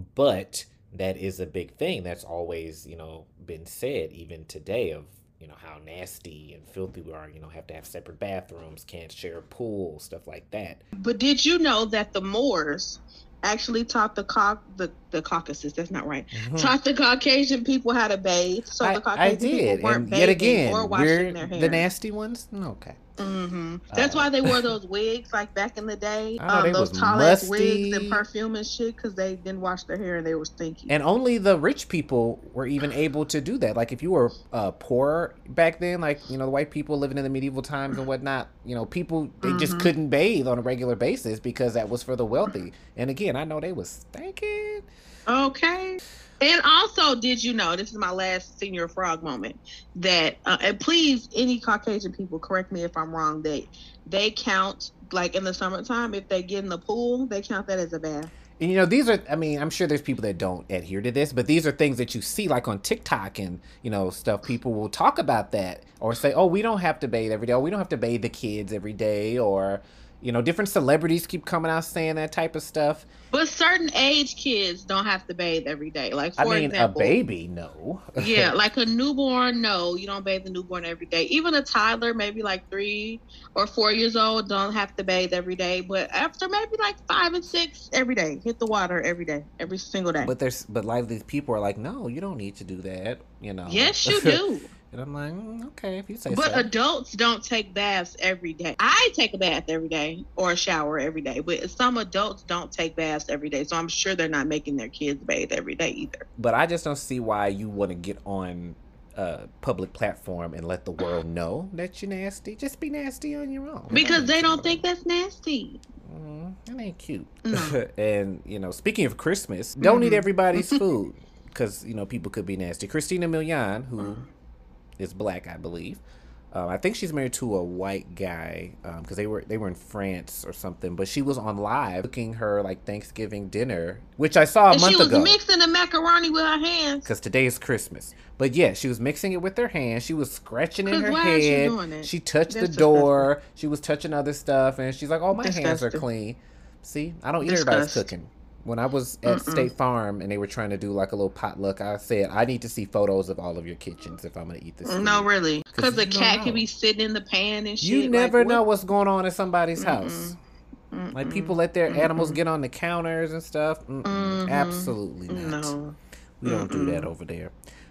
But that is a big thing that's always, you know, been said even today of, you know, how nasty and filthy we are, you know, have to have separate bathrooms, can't share a pool, stuff like that. But did you know that the Moors actually taught the Cau- the, the Caucasus, that's not right, mm-hmm. taught the Caucasian people how to bathe. So I, the Caucasian I did. people weren't and yet again, or washing we're their hair. The nasty ones? Okay. Mm-hmm. That's uh, why they wore those wigs like back in the day. I know, um, they those was tall musty. ass wigs and perfume and shit because they didn't wash their hair and they were stinky. And only the rich people were even able to do that. Like if you were uh, poor back then, like, you know, the white people living in the medieval times and whatnot, you know, people, they mm-hmm. just couldn't bathe on a regular basis because that was for the wealthy. And again, I know they was stinking. Okay. And also, did you know, this is my last senior frog moment, that, uh, and please, any Caucasian people, correct me if I'm wrong, they, they count, like in the summertime, if they get in the pool, they count that as a bath. And, you know, these are, I mean, I'm sure there's people that don't adhere to this, but these are things that you see like on TikTok and, you know, stuff. People will talk about that or say, oh, we don't have to bathe every day. Or we don't have to bathe the kids every day. Or, you know, different celebrities keep coming out saying that type of stuff. But certain age kids don't have to bathe every day. Like, for I mean, example, a baby, no. Yeah, like a newborn, no. You don't bathe the newborn every day. Even a toddler, maybe like three or four years old, don't have to bathe every day. But after maybe like five and six, every day. Hit the water every day, every single day. But there's, but like these people are like, no, you don't need to do that, you know. Yes, you do. And I'm like, mm, okay, if you say but so. But adults don't take baths every day. I take a bath every day or a shower every day. But some adults don't take baths every day. So I'm sure they're not making their kids bathe every day either. But I just don't see why you want to get on a public platform and let the world know that you're nasty. Just be nasty on your own. Because they don't think that's nasty. Mm, that ain't cute. No. And, you know, speaking of Christmas, don't mm-hmm. eat everybody's food. Because, you know, people could be nasty. Christina Milian, who... is black, I believe. Um, I think she's married to a white guy because um, they were they were in France or something. But she was on live cooking her like Thanksgiving dinner, which I saw a and month ago. She was mixing the macaroni with her hands. Because today is Christmas. But yeah, she was mixing it with her hands. She was scratching in her why head. Is she, doing it? She touched That's the door. Disgusting. She was touching other stuff, and she's like, "Oh, my Disgusting. hands are clean." See, I don't eat Disgust. everybody's cooking. When I was at Mm-mm. State Farm and they were trying to do like a little potluck, I said, I need to see photos of all of your kitchens if I'm going to eat this food. No, really. Because the cat know. could be sitting in the pan and shit. You never like, know what? what's going on in somebody's Mm-mm. house. Mm-mm. Like people let their Mm-mm. animals get on the counters and stuff. Mm-mm. Mm-hmm. Absolutely not. No. We don't Mm-mm. do that over there.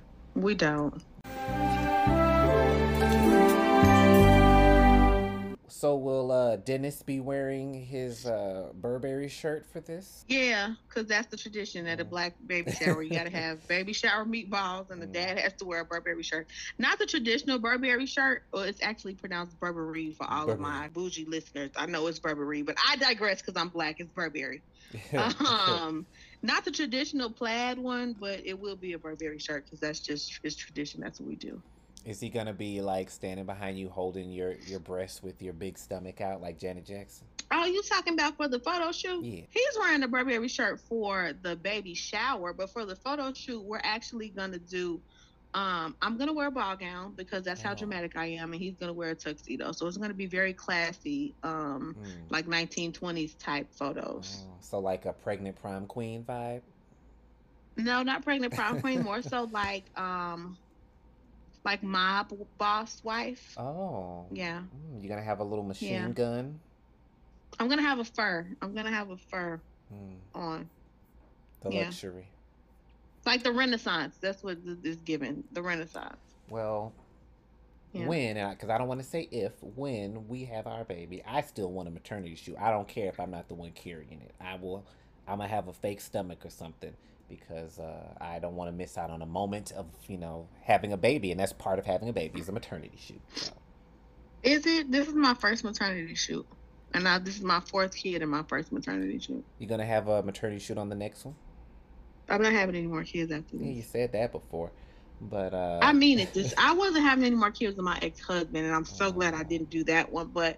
We don't. So will uh, Dennis be wearing his uh, Burberry shirt for this? Yeah, because that's the tradition at a black baby shower. You got to have baby shower meatballs, and the dad has to wear a Burberry shirt. Not the traditional Burberry shirt. Well, it's actually pronounced Burberry for all Burberry. Of my bougie listeners. I know it's Burberry, but I digress because I'm black. It's Burberry. um, not the traditional plaid one, but it will be a Burberry shirt because that's just it's tradition. That's what we do. Is he gonna be like standing behind you, holding your your breast with your big stomach out, like Janet Jackson? Oh, you talking about for the photo shoot? Yeah. He's wearing the Burberry shirt for the baby shower, but for the photo shoot, we're actually gonna do. Um, I'm gonna wear a ball gown because that's how oh. dramatic I am, and he's gonna wear a tuxedo. So it's gonna be very classy, um, mm. like nineteen twenties type photos. Oh, so like a pregnant prom queen vibe? No, not pregnant prom queen. More so like um. Like mob boss wife. Oh. Yeah. Mm, you're going to have a little machine yeah. gun? I'm going to have a fur. I'm going to have a fur mm. on. The yeah. luxury. Like the Renaissance. That's what is given. The Renaissance. Well, yeah. when, because I don't want to say if, when we have our baby, I still want a maternity shoot. I don't care if I'm not the one carrying it. I will, I'm going to have a fake stomach or something. Because uh, I don't want to miss out on a moment of, you know, having a baby. And that's part of having a baby is a maternity shoot. So. Is it? This is my first maternity shoot. And now this is my fourth kid in my first maternity shoot. You gonna have a maternity shoot on the next one? I'm not having any more kids after Yeah, this. you said that before, but uh. I mean it. This I wasn't having any more kids with my ex-husband, and I'm so glad I Oh. didn't do that one. But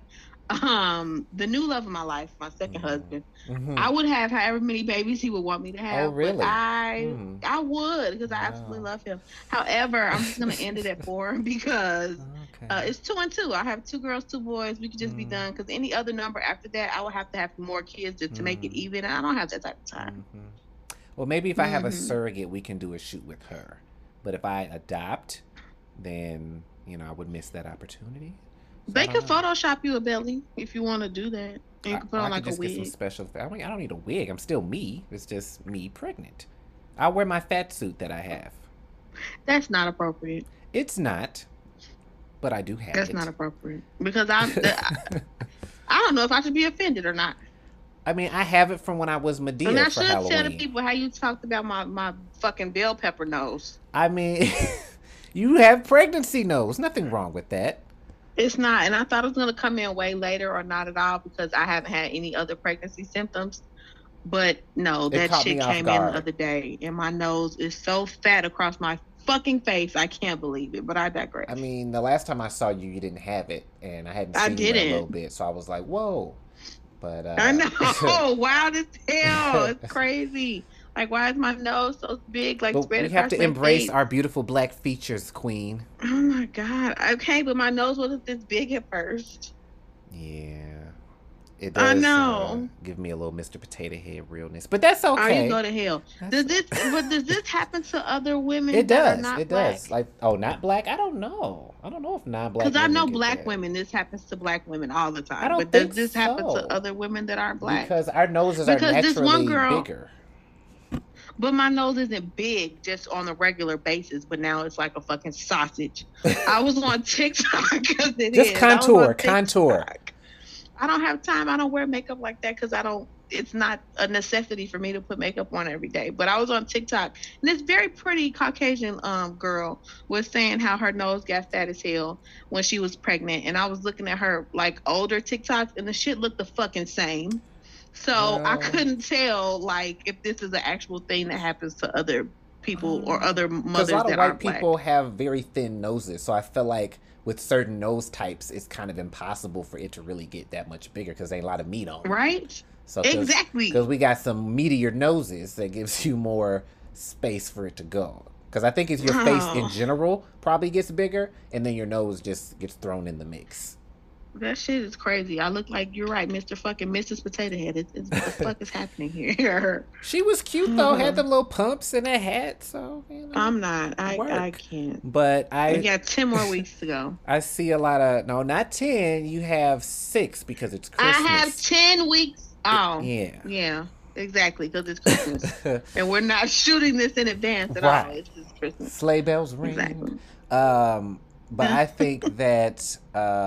um, the new love of my life, my second Mhm. husband, Mhm. I would have however many babies he would want me to have. Oh, really? But I Mm. I would because I absolutely Wow. love him. However, I'm just gonna end it at four because Okay. uh, it's two and two. I have two girls, two boys. We could just be Mm. done. Because any other number after that, I would have to have more kids just to make it Mm. even. And I don't have that type of time. Mhm. Well, maybe if I have a Mhm. surrogate, we can do a shoot with her. But if I adopt, then you know I would miss that opportunity. So I They don't could know. Photoshop you a belly if you want to do that. And you I, can put I on could like a just get some wig. special. I mean, I don't need a wig. I'm still me. It's just me pregnant. I'll wear my fat suit that I have. That's not appropriate. It's not, but I do have That's it. not appropriate because I'm. I, I don't know if I should be offended or not. I mean, I have it from when I was And Medea I for should tell the Halloween. people how you talked about my my fucking bell pepper nose. I mean, you have pregnancy nose. Nothing wrong with that. It's not, and I thought it was gonna come in way later or not at all because I haven't had any other pregnancy symptoms. But no, It that caught shit me off came in guard. the other day, and my nose is so fat across my fucking face. I can't believe it, but I digress. I mean, the last time I saw you, you didn't have it, and I hadn't I seen you in a didn't. little bit, so I was like, "Whoa!" But uh, I know. Oh, wild as hell. It's crazy. Like, why is my nose so big? Like, but spread we have across to my embrace face? our beautiful black features, Queen. Oh my god. Okay, but my nose wasn't this big at first. Yeah, it I does. know. Uh, give me a little Mister Potato Head realness, but that's Or okay. you go to hell. That's- Does this? But does this happen to other women? It that are does. not It black? does. Like, oh, not black. I don't know. I don't know if non-black. Because I women know get black that. women. This happens to black women all the time. I don't but think does this happen so. to other women that aren't black? Because our noses Because are this naturally one girl- bigger. But my nose isn't big just on a regular basis, but now it's like a fucking sausage. I was on TikTok because it Just is. I was contour, on contour. TikTok. I don't have time. I don't wear makeup like that because I don't. It's not a necessity for me to put makeup on every day. But I was on TikTok, and this very pretty Caucasian um girl was saying how her nose got fat as hell when she was pregnant, and I was looking at her like older TikToks, and the shit looked the fucking same. So I Well- couldn't tell like if this is an actual thing that happens to other people or other Because mothers a lot of that white aren't black. people have very thin noses, so I feel like with certain nose types, it's kind of impossible for it to really get that much bigger because there's a lot of meat on it. Right? So Exactly. Because we got some meatier noses that gives you more space for it to go. Because I think it's your face in Oh. general probably gets bigger, and then your nose just gets thrown in the mix. That shit is crazy. I look like you're right, Mister fucking Missus Potato Head. It's, it's, what the fuck is happening here? She was cute though, had them little pumps and a hat, so you know. I'm not. I Work. I can't. But We I got ten more weeks to go. I see a lot of no, not ten. You have six because it's Christmas. I have ten weeks. Oh, Yeah. yeah, exactly, because it's Christmas, and we're not shooting this in advance at Right. all. It's just Christmas. Sleigh bells ring. Exactly. Um, but I think that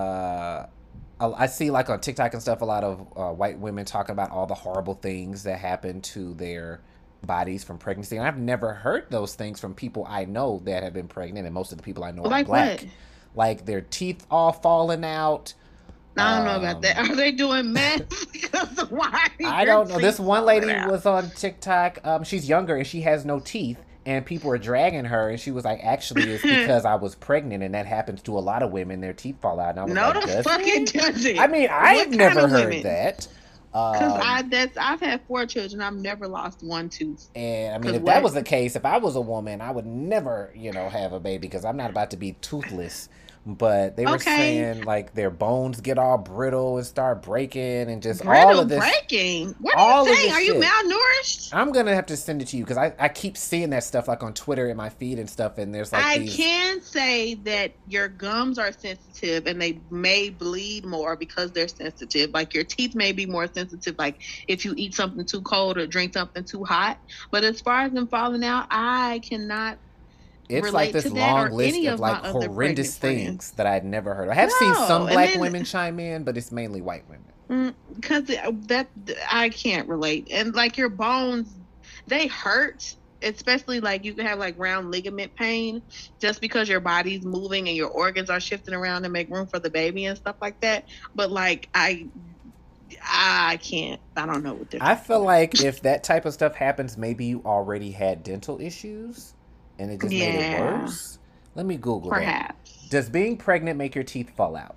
uh, I I see like on TikTok and stuff a lot of uh, white women talking about all the horrible things that happen to their bodies from pregnancy, and I've never heard those things from people I know that have been pregnant, and most of the people I know are Like black. what? Like their teeth all falling out. I don't know about that. Um, Are they doing meth? Because of why? I your don't know. This teeth one lady falling out? was on TikTok. Um, she's younger and she has no teeth, and people are dragging her, and she was like, "Actually, it's because I was pregnant, and that happens to a lot of women. Their teeth fall out." And I was No, like, the "Does fuck it?" it doesn't. I mean, I've What never kind of heard women? that. Because Um, I that's I've had four children. I've never lost one tooth. and I mean, 'cause if that what? was the case, if I was a woman, I would never, you know, have a baby because I'm not about to be toothless. But they were Okay. saying like their bones get all brittle and start breaking, and just all Brittle of this. breaking. What all are of you saying? this Are you shit. malnourished? I'm gonna have to send it to you because I, I keep seeing that stuff like on Twitter in my feed and stuff, and there's like I these. can say that your gums are sensitive and they may bleed more because they're sensitive. Like your teeth may be more sensitive, like if you eat something too cold or drink something too hot. But as far as them falling out, I cannot. It's relate like this to that long or list any of of like my other horrendous pregnant things friends. that I'd never heard of. I have seen No, some and black then- women chime in, but it's mainly white women. Because that I can't relate. And like your bones, they hurt. Especially like you can have like round ligament pain just because your body's moving and your organs are shifting around to make room for the baby and stuff like that. But like I I can't. I don't know what they're. I feel about. like if that type of stuff happens, maybe you already had dental issues, and it just made it Yeah, worse. Let me Google that. perhaps. Does being pregnant make your teeth fall out?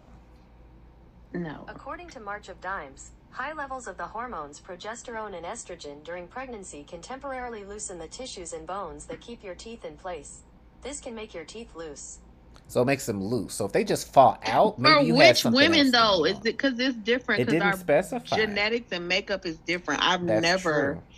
No. According to March of Dimes, high levels of the hormones progesterone and estrogen during pregnancy can temporarily loosen the tissues and bones that keep your teeth in place. This can make your teeth loose. So it makes them loose. So if they just fall out, For maybe you had which something women else though? going Is on. it because it's different? It Because didn't our specify. genetics and makeup is different. I've That's never true.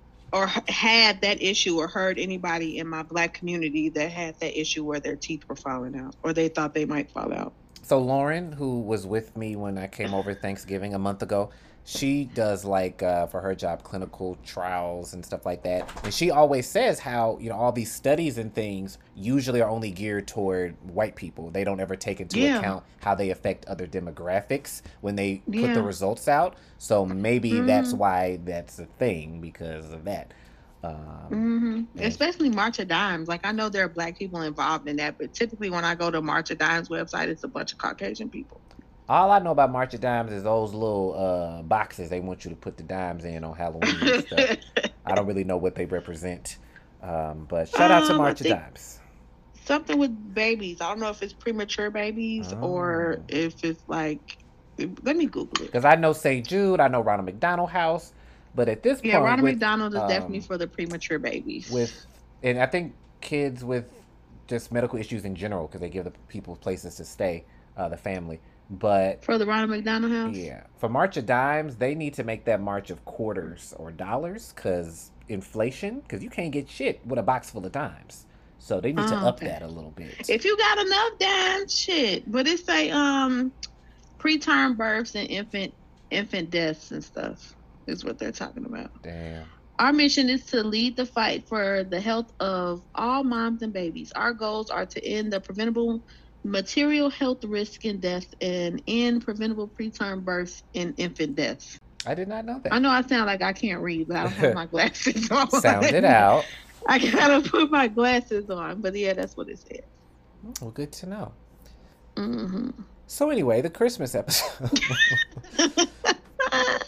or h- had that issue or heard anybody in my black community that had that issue where their teeth were falling out or they thought they might fall out. So Lauren, who was with me when I came over Thanksgiving a month ago, she does like uh, for her job clinical trials and stuff like that, and she always says how you know all these studies and things usually are only geared toward white people. They don't ever take into Yeah. account how they affect other demographics when they put the Yeah. results out. So maybe that's Mhm. why that's a thing because of that. Um, hmm and Especially March of Dimes. Like I know there are black people involved in that, but typically when I go to March of Dimes website, it's a bunch of Caucasian people. all I know about March of Dimes is those little uh, boxes they want you to put the dimes in on Halloween and stuff. I don't really know what they represent. Um, but shout out to um, I March of think Dimes. something with babies. I don't know if it's premature babies or Oh. if it's like. Let me Google it. Because I know Saint Jude, I know Ronald McDonald House, but at this Yeah, point, Ronald with McDonald is definitely um, for the premature babies. with, and I think kids with just medical issues in general, because they give the people places to stay, uh, the family. But For the Ronald McDonald House. yeah, for March of Dimes, they need to make that March of quarters or dollars, because inflation, because you can't get shit with a box full of dimes. So they need to Oh, up okay. that a little bit. If you got enough damn shit, but it's a um preterm births and infant infant deaths and stuff is what they're talking about. Damn. Our mission is to lead the fight for the health of all moms and babies. Our goals are to end the preventable material health risk and death and end preventable preterm births and infant deaths. I did not know I that. know I sound like I can't read, but I don't have my glasses on. Sound it out. I gotta put my glasses on, but yeah, that's what it said. Well, good to know. hmm So anyway, the Christmas episode.